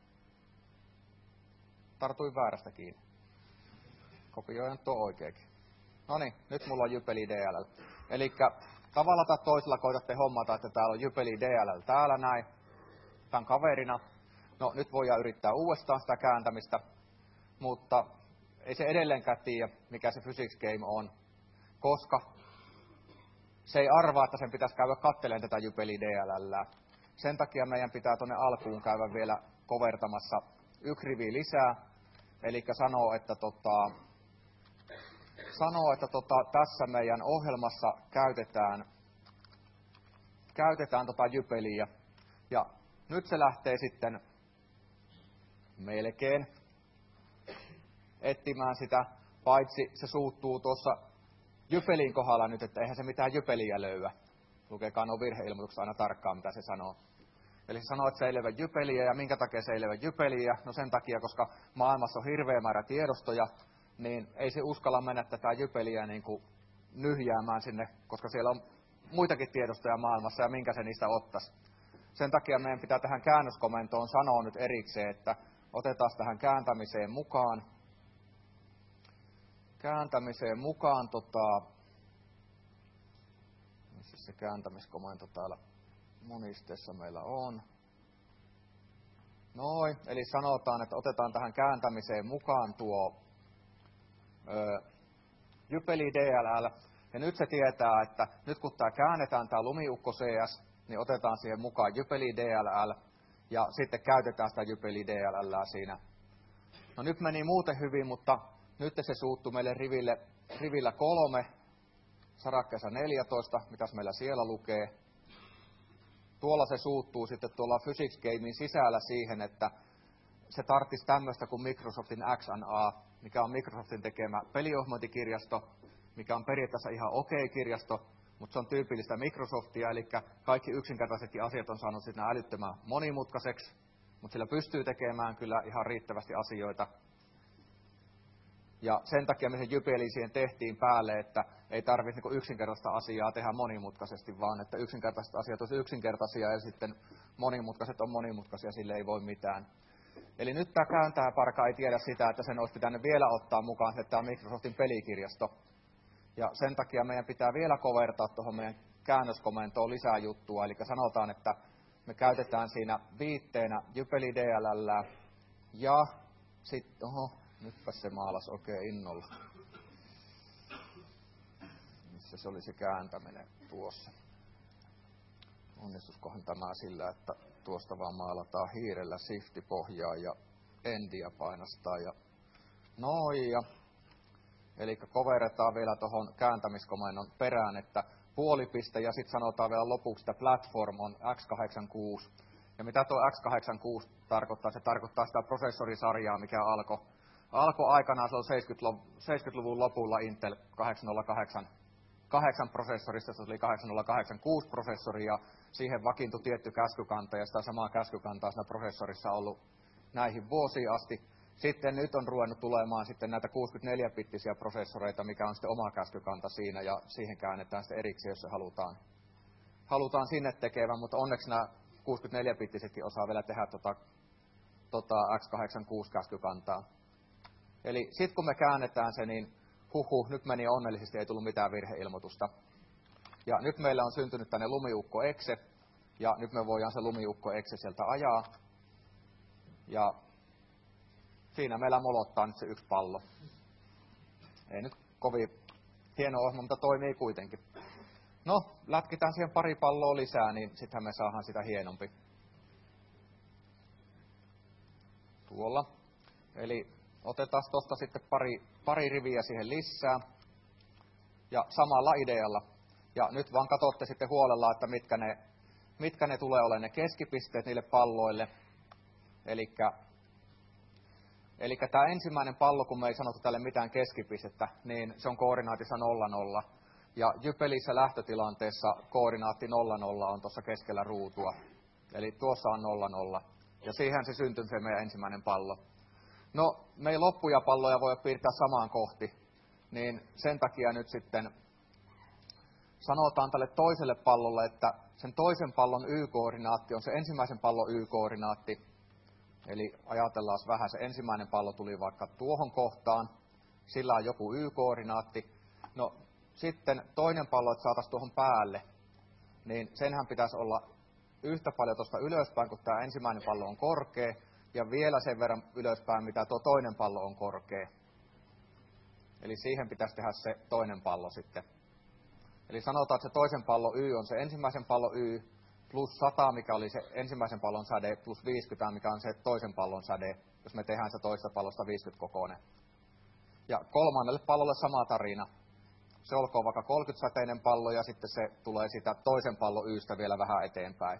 Tartuin väärästä kiinni. Kopioin tuo oikeakin. Noniin, nyt mulla on Jypeli DLL. Elikkä tavalla tai toisella koitatte hommata, että täällä on Jypeli DLL täällä näin. Tän kaverina. No nyt voidaan yrittää uudestaan sitä kääntämistä. Mutta ei se edelleenkään tiedä, mikä se physics game on. Koska se ei arvaa, että sen pitäisi käydä katselemaan tätä Jypeli DLL. Sen takia meidän pitää tuonne alkuun käydä vielä kovertamassa 1 rivi lisää. Eli sanoo, että tässä meidän ohjelmassa käytetään Jypeliä. Ja nyt se lähtee sitten melkein etsimään sitä, paitsi se suuttuu tuossa Jypelin kohdalla nyt, että eihän se mitään Jypeliä löyä. Lukekaa nuo virheilmoitukset aina tarkkaan, mitä se sanoo. Eli se sanoo, että se ei löyä Jypeliä, ja minkä takia se ei löyä Jypeliä? No sen takia, koska maailmassa on hirveä määrä tiedostoja, niin ei se uskalla mennä tätä Jypeliä niin kuin nyhjäämään sinne, koska siellä on muitakin tiedostoja maailmassa, ja minkä se niistä ottaisi. Sen takia meidän pitää tähän käännöskomentoon sanoa nyt erikseen, että otetaan tähän kääntämiseen mukaan. Missä se kääntämiskomento täällä monisteessa meillä on. Noin, eli sanotaan, että otetaan tähän kääntämiseen mukaan tuo Jypeli DLL. Ja nyt se tietää, että nyt kun tämä käännetään, tämä Lumiukko CS, niin otetaan siihen mukaan Jypeli DLL, ja sitten käytetään sitä Jypeli DLL siinä. No nyt meni muuten hyvin, mutta nyt se suuttui meille rivillä 3, sarakkeessa 14, mitäs meillä siellä lukee. Tuolla se suuttuu sitten tuolla Physics Gamein sisällä siihen, että se tarvitsisi tämmöistä kuin Microsoftin XNA, mikä on Microsoftin tekemä peliohjelmointikirjasto, mikä on periaatteessa ihan okei-kirjasto, mutta se on tyypillistä Microsoftia, eli kaikki yksinkertaisetkin asiat on saanut sitten älyttömän monimutkaiseksi, mutta sillä pystyy tekemään kyllä ihan riittävästi asioita. Ja sen takia me se Jypeli siihen tehtiin päälle, että ei tarvitse niin yksinkertaista asiaa tehdä monimutkaisesti, vaan että yksinkertaiset asiat olisi yksinkertaisia ja sitten monimutkaiset on monimutkaisia, sille ei voi mitään. Eli nyt tämä kääntäjäparka ei tiedä sitä, että sen olisi pitänyt vielä ottaa mukaan, että tämä on Microsoftin pelikirjasto. Ja sen takia meidän pitää vielä kovertaa tuohon meidän käännöskomentoon lisää juttua. Eli sanotaan, että me käytetään siinä viitteenä Jypeli DLL ja sitten, nytpä se maalas oikein innolla. Missä se oli se kääntäminen tuossa? Onnistuskohan tämä sillä, että tuosta vaan maalataan hiirellä shifti-pohjaa ja endiä painastaa ja noin. Ja eli koveretaan vielä tuohon kääntämiskomennon perään, että puolipiste ja sitten sanotaan vielä lopuksi, että platform on x86. Ja mitä tuo x86 tarkoittaa? Se tarkoittaa sitä prosessorisarjaa, mikä alkoi aikanaan, se on 70-luvun lopulla Intel 808 prosessorista, se oli 8086 prosessori ja siihen vakiintui tietty käskykanta ja sitä samaa käskykantaa siinä prosessorissa on ollut näihin vuosiin asti. Sitten nyt on ruvennut tulemaan sitten näitä 64-bittisiä prosessoreita, mikä on sitten oma käskykanta siinä ja siihen käännetään sitten erikseen, jos se halutaan sinne tekevän, mutta onneksi nämä 64-bittisetkin osaa vielä tehdä x86 käskykantaa. Eli sitten kun me käännetään se, niin nyt meni onnellisesti, ei tullut mitään virheilmoitusta. Ja nyt meillä on syntynyt tänne Lumiukko Exe, ja nyt me voidaan se Lumiukko Exe sieltä ajaa. Ja siinä meillä molottaa nyt se yksi pallo. Ei nyt kovin hieno ohjelma, mutta toimii kuitenkin. No, lätkitään siihen pari palloa lisää, niin sittenhän me saadaan sitä hienompi. Tuolla. Eli otetaan tuosta sitten pari riviä siihen lisää. Ja samalla idealla. Ja nyt vaan katsotte sitten huolella, että mitkä ne tulee olemaan ne keskipisteet niille palloille. Eli tämä ensimmäinen pallo, kun me ei sanota tälle mitään keskipistettä, niin se on koordinaatissa 0,0. Ja Jypelissä lähtötilanteessa koordinaatti 0,0 on tuossa keskellä ruutua. Eli tuossa on 0,0. Ja siihen se syntyy se meidän ensimmäinen pallo. No, me ei loppuja palloja voi piirtää samaan kohti. Niin sen takia nyt sitten sanotaan tälle toiselle pallolle, että sen toisen pallon y-koordinaatti on se ensimmäisen pallon y-koordinaatti. Eli ajatellaan vähän, se ensimmäinen pallo tuli vaikka tuohon kohtaan, sillä on joku y-koordinaatti. No sitten toinen pallo, että saataisiin tuohon päälle, niin senhän pitäisi olla yhtä paljon tuosta ylöspäin, kun tämä ensimmäinen pallo on korkea, ja vielä sen verran ylöspäin, mitä tuo toinen pallo on korkea. Eli siihen pitäisi tehdä se toinen pallo sitten. Eli sanotaan, että se toisen pallon y on se ensimmäisen pallon y, plus 100, mikä oli se ensimmäisen pallon säde, plus 50, mikä on se toisen pallon säde, jos me tehdään se toista pallosta 50-kokoinen. Ja kolmannelle pallolle sama tarina. Se olkoon vaikka 30-säteinen pallo, ja sitten se tulee sitä toisen pallon ystä vielä vähän eteenpäin.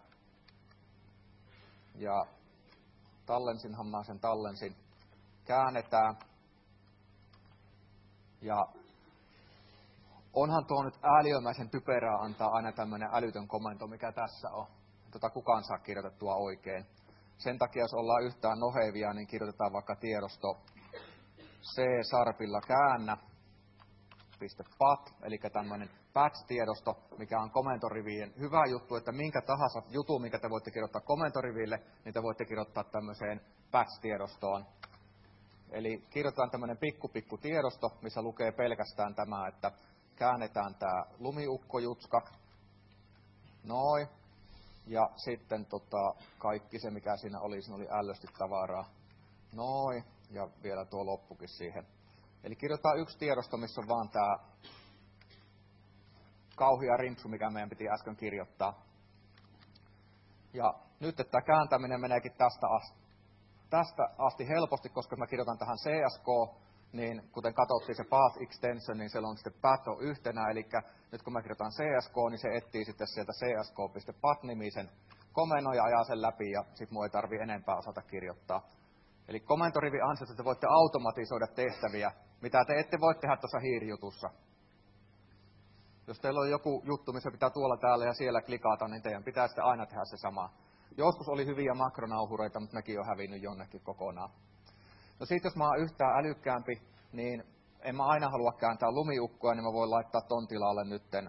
Ja tallensin. Käännetään. Ja onhan tuo nyt ääliömäisen typerää antaa aina tämmöinen älytön komento, mikä tässä on. Kukaan saa kirjoitettua oikein. Sen takia, jos ollaan yhtään nohevia, niin kirjoitetaan vaikka tiedosto C-sarpilla käännä, .pat, eli tämmöinen patch-tiedosto, mikä on komentorivien hyvä juttu, että minkä tahansa jutun, minkä te voitte kirjoittaa komentoriville, niin te voitte kirjoittaa tämmöiseen patch-tiedostoon. Eli kirjoitetaan tämmöinen pikku tiedosto, missä lukee pelkästään tämä, että käännetään tämä lumiukkojutska, noin, ja sitten kaikki se, mikä siinä oli ällösti tavaraa, noin, ja vielä tuo loppukin siihen. Eli kirjoitetaan yksi tiedosto, missä on vaan kauhea rimpsu, mikä meidän piti äsken kirjoittaa. Ja nyt tämä kääntäminen meneekin tästä asti helposti, koska mä kirjoitan tähän CSK, niin kuten katsottiin se path extension, niin siellä on sitten path on yhtenä, eli nyt kun mä kirjoitan CSK, niin se etsii sitten sieltä csk.path-nimisen komennon ja ajaa sen läpi, ja sit mun ei tarvi enempää osata kirjoittaa. Eli komentorivi ansiosta te voitte automatisoida tehtäviä, mitä te ette voi tehdä tuossa hiirijutussa. Jos teillä on joku juttu, missä pitää tuolla täällä ja siellä klikata, niin teidän pitää sitten aina tehdä se sama. Joskus oli hyviä makronauhureita, mutta nekin on hävinnyt jonnekin kokonaan. No sit jos mä oon yhtään älykkäämpi, niin en mä aina halua kääntää lumiukkoa, niin mä voin laittaa ton tilalle nytten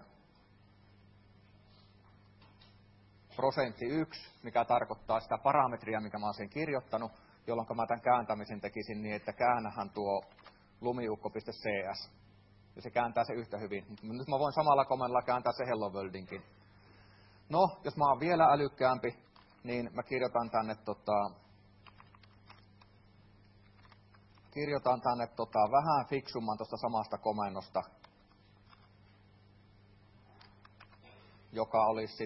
%1, mikä tarkoittaa sitä parametria, mikä mä oon siihen kirjoittanut, jolloin mä tämän kääntämisen tekisin niin, että käännähän tuo lumiukko.cs. Ja se kääntää se yhtä hyvin. Nyt mä voin samalla komennolla kääntää se Hello Worldinkin. No, jos mä oon vielä älykkäämpi, niin mä kirjoitan tänne vähän fiksumman tuosta samasta komennosta, joka olisi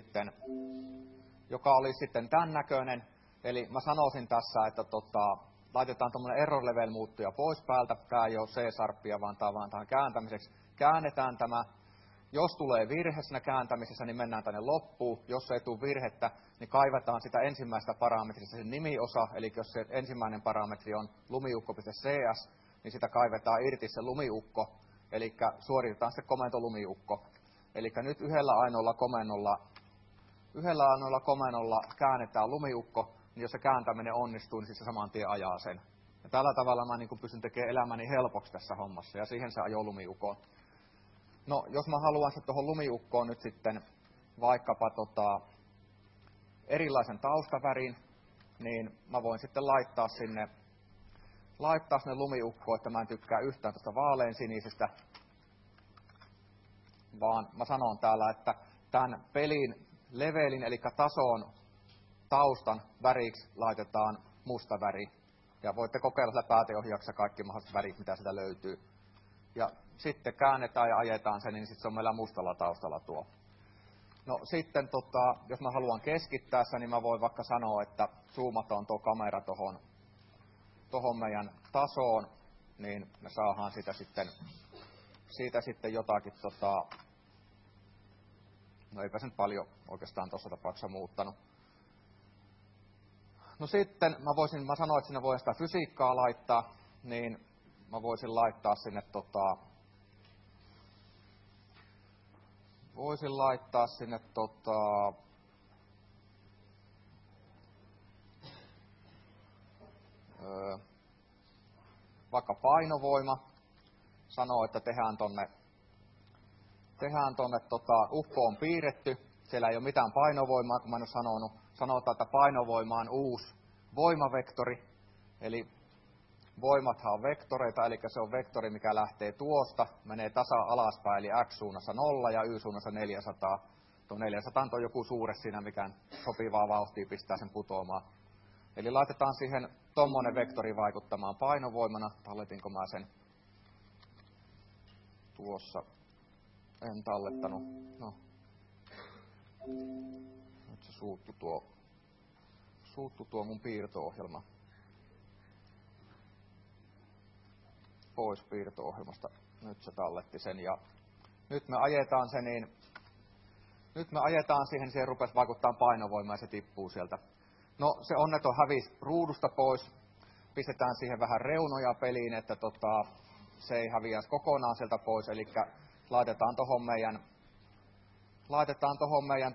sitten tämän näköinen. Eli mä sanoisin tässä, että laitetaan tuommoinen error level muuttuja pois päältä. Tämä ei ole C-sharppia, vaan tämä on vaan tähän kääntämiseksi. Käännetään tämä. Jos tulee virhe siinä kääntämisessä, niin mennään tänne loppuun. Jos ei tule virhettä, niin kaivetaan sitä ensimmäistä parametrista sen nimiosa. Eli jos se ensimmäinen parametri on lumiukko.cs, niin sitä kaivetaan irti se lumiukko. Eli suoritetaan sitten komento lumiukko. Eli nyt yhdellä ainoalla komennolla käännetään lumiukko, niin jos se kääntäminen onnistuu, niin siis se saman tien ajaa sen. Ja tällä tavalla mä pystyn tekemään elämäni helpoksi tässä hommassa, ja siihen se ajoo lumiukkoon. No, jos mä haluan sitten tuohon lumiukkoon nyt sitten vaikkapa erilaisen taustavärin, niin mä voin sitten laittaa sinne lumiukkoon, että mä en tykkää yhtään tuosta vaaleansinisestä, vaan mä sanon täällä, että tämän pelin levelin, eli tason taustan väriksi laitetaan musta väri. Ja voitte kokeilla sillä pääteohjauksessa kaikki mahdolliset värit, mitä sitä löytyy. Ja sitten käännetään ja ajetaan sen, niin sitten se on meillä mustalla taustalla tuo. No sitten, jos mä haluan keskittää sen, niin mä voin vaikka sanoa, että zoomataan tuo kamera tohon meidän tasoon, niin me saadaan siitä sitten jotakin, no eipä se nyt paljon oikeastaan tuossa tapauksessa muuttanut. No sitten mä sanoin, että sinne voi sitä fysiikkaa laittaa, niin mä voisin laittaa sinne vaikka painovoima, sanoo, että tehdään tonne ukko on piirretty, siellä ei ole mitään painovoimaa, kun mä en ole sanonut. Sanotaan, että painovoima on uusi voimavektori, eli voimathan on vektoreita, eli se on vektori, mikä lähtee tuosta, menee tasa alaspäin, eli x-suunnassa 0 ja y-suunnassa 400. Tuo 400 on joku suure siinä, mikä sopivaa vauhtia pistää sen putoamaan. Eli laitetaan siihen tommonen vektori vaikuttamaan painovoimana. Talletinko mä sen tuossa? En tallettanut. No. Nyt se suuttu tuo mun piirto-ohjelma. Pois piirto-ohjelmasta. Nyt se talletti sen ja nyt me ajetaan siihen, siihen rupesi vaikuttaa painovoimaa ja se tippuu sieltä. No se onneton hävisi ruudusta pois. Pistetään siihen vähän reunoja peliin, että se ei häviäisi kokonaan sieltä pois. Eli laitetaan tohon meidän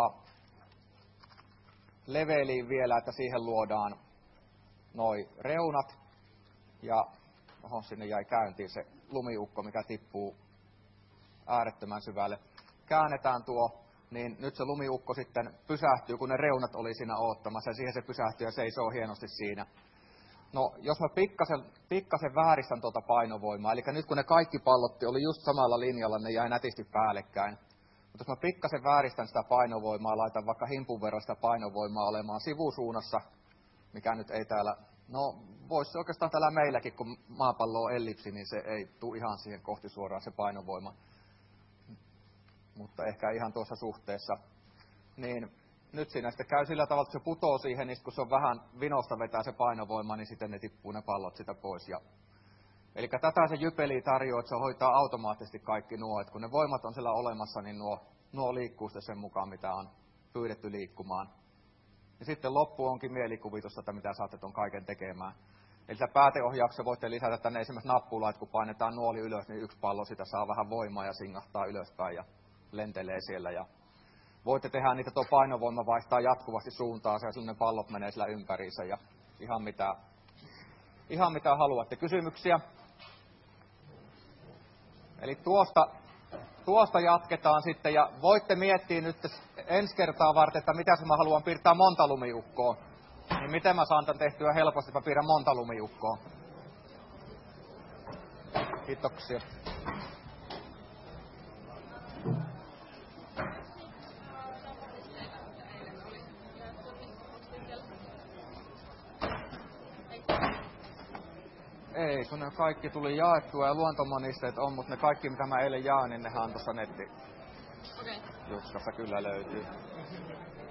leveliin vielä, että siihen luodaan noi reunat. Ja sinne jäi käyntiin se lumiukko, mikä tippuu äärettömän syvälle. Käännetään tuo, niin nyt se lumiukko sitten pysähtyy, kun ne reunat oli siinä oottamassa, ja siihen se pysähtyy ja seisoo hienosti siinä. No, jos mä pikkasen vääristän tuota painovoimaa, eli nyt kun ne kaikki pallotti oli just samalla linjalla, ne jäi nätisti päällekkäin. Mutta jos mä pikkasen vääristän sitä painovoimaa, laitan vaikka himpun verran sitä painovoimaa olemaan sivusuunnassa, mikä nyt ei täällä, no voisi oikeastaan täällä meilläkin, kun maapallo on ellipsi, niin se ei tule ihan siihen kohti suoraan se painovoima. mutta ehkä ihan tuossa suhteessa. Niin nyt siinä sitten käy sillä tavalla, että se putoo siihen, niin kun se on vähän vinosta vetää se painovoima, niin sitten ne tippuu ne pallot sitä pois. Eli tätä se Jypeli tarjoaa, että se hoitaa automaattisesti kaikki nuo. Että kun ne voimat on siellä olemassa, niin nuo liikkuu sitten sen mukaan, mitä on pyydetty liikkumaan. Ja sitten loppu onkin mielikuvitusta, että mitä saatte ton kaiken tekemään. Eli pääteohjauksessa voitte lisätä tänne esimerkiksi nappulaa, että kun painetaan nuoli ylös, niin yksi pallo sitä saa vähän voimaa ja singahtaa ylöspäin ja lentelee siellä. Ja voitte tehdä niitä, tuo painovoima vaihtaa jatkuvasti suuntaa, ja ne pallot menee sillä ympäriinsä ja ihan mitä haluatte. Kysymyksiä? Eli tuosta jatketaan sitten, ja voitte miettiä nyt ensi kertaa varten, että mitä mä haluan piirtää monta lumiukkoa. Niin miten mä saan tämän tehtyä helposti, että mä piirrän monta lumiukkoa. Kiitoksia. Ei, kun ne kaikki tuli jaettua ja luontomonisteet on, mutta ne kaikki mitä mä eilen jaan, niin nehän on tuossa netti. Juskassa kyllä löytyy.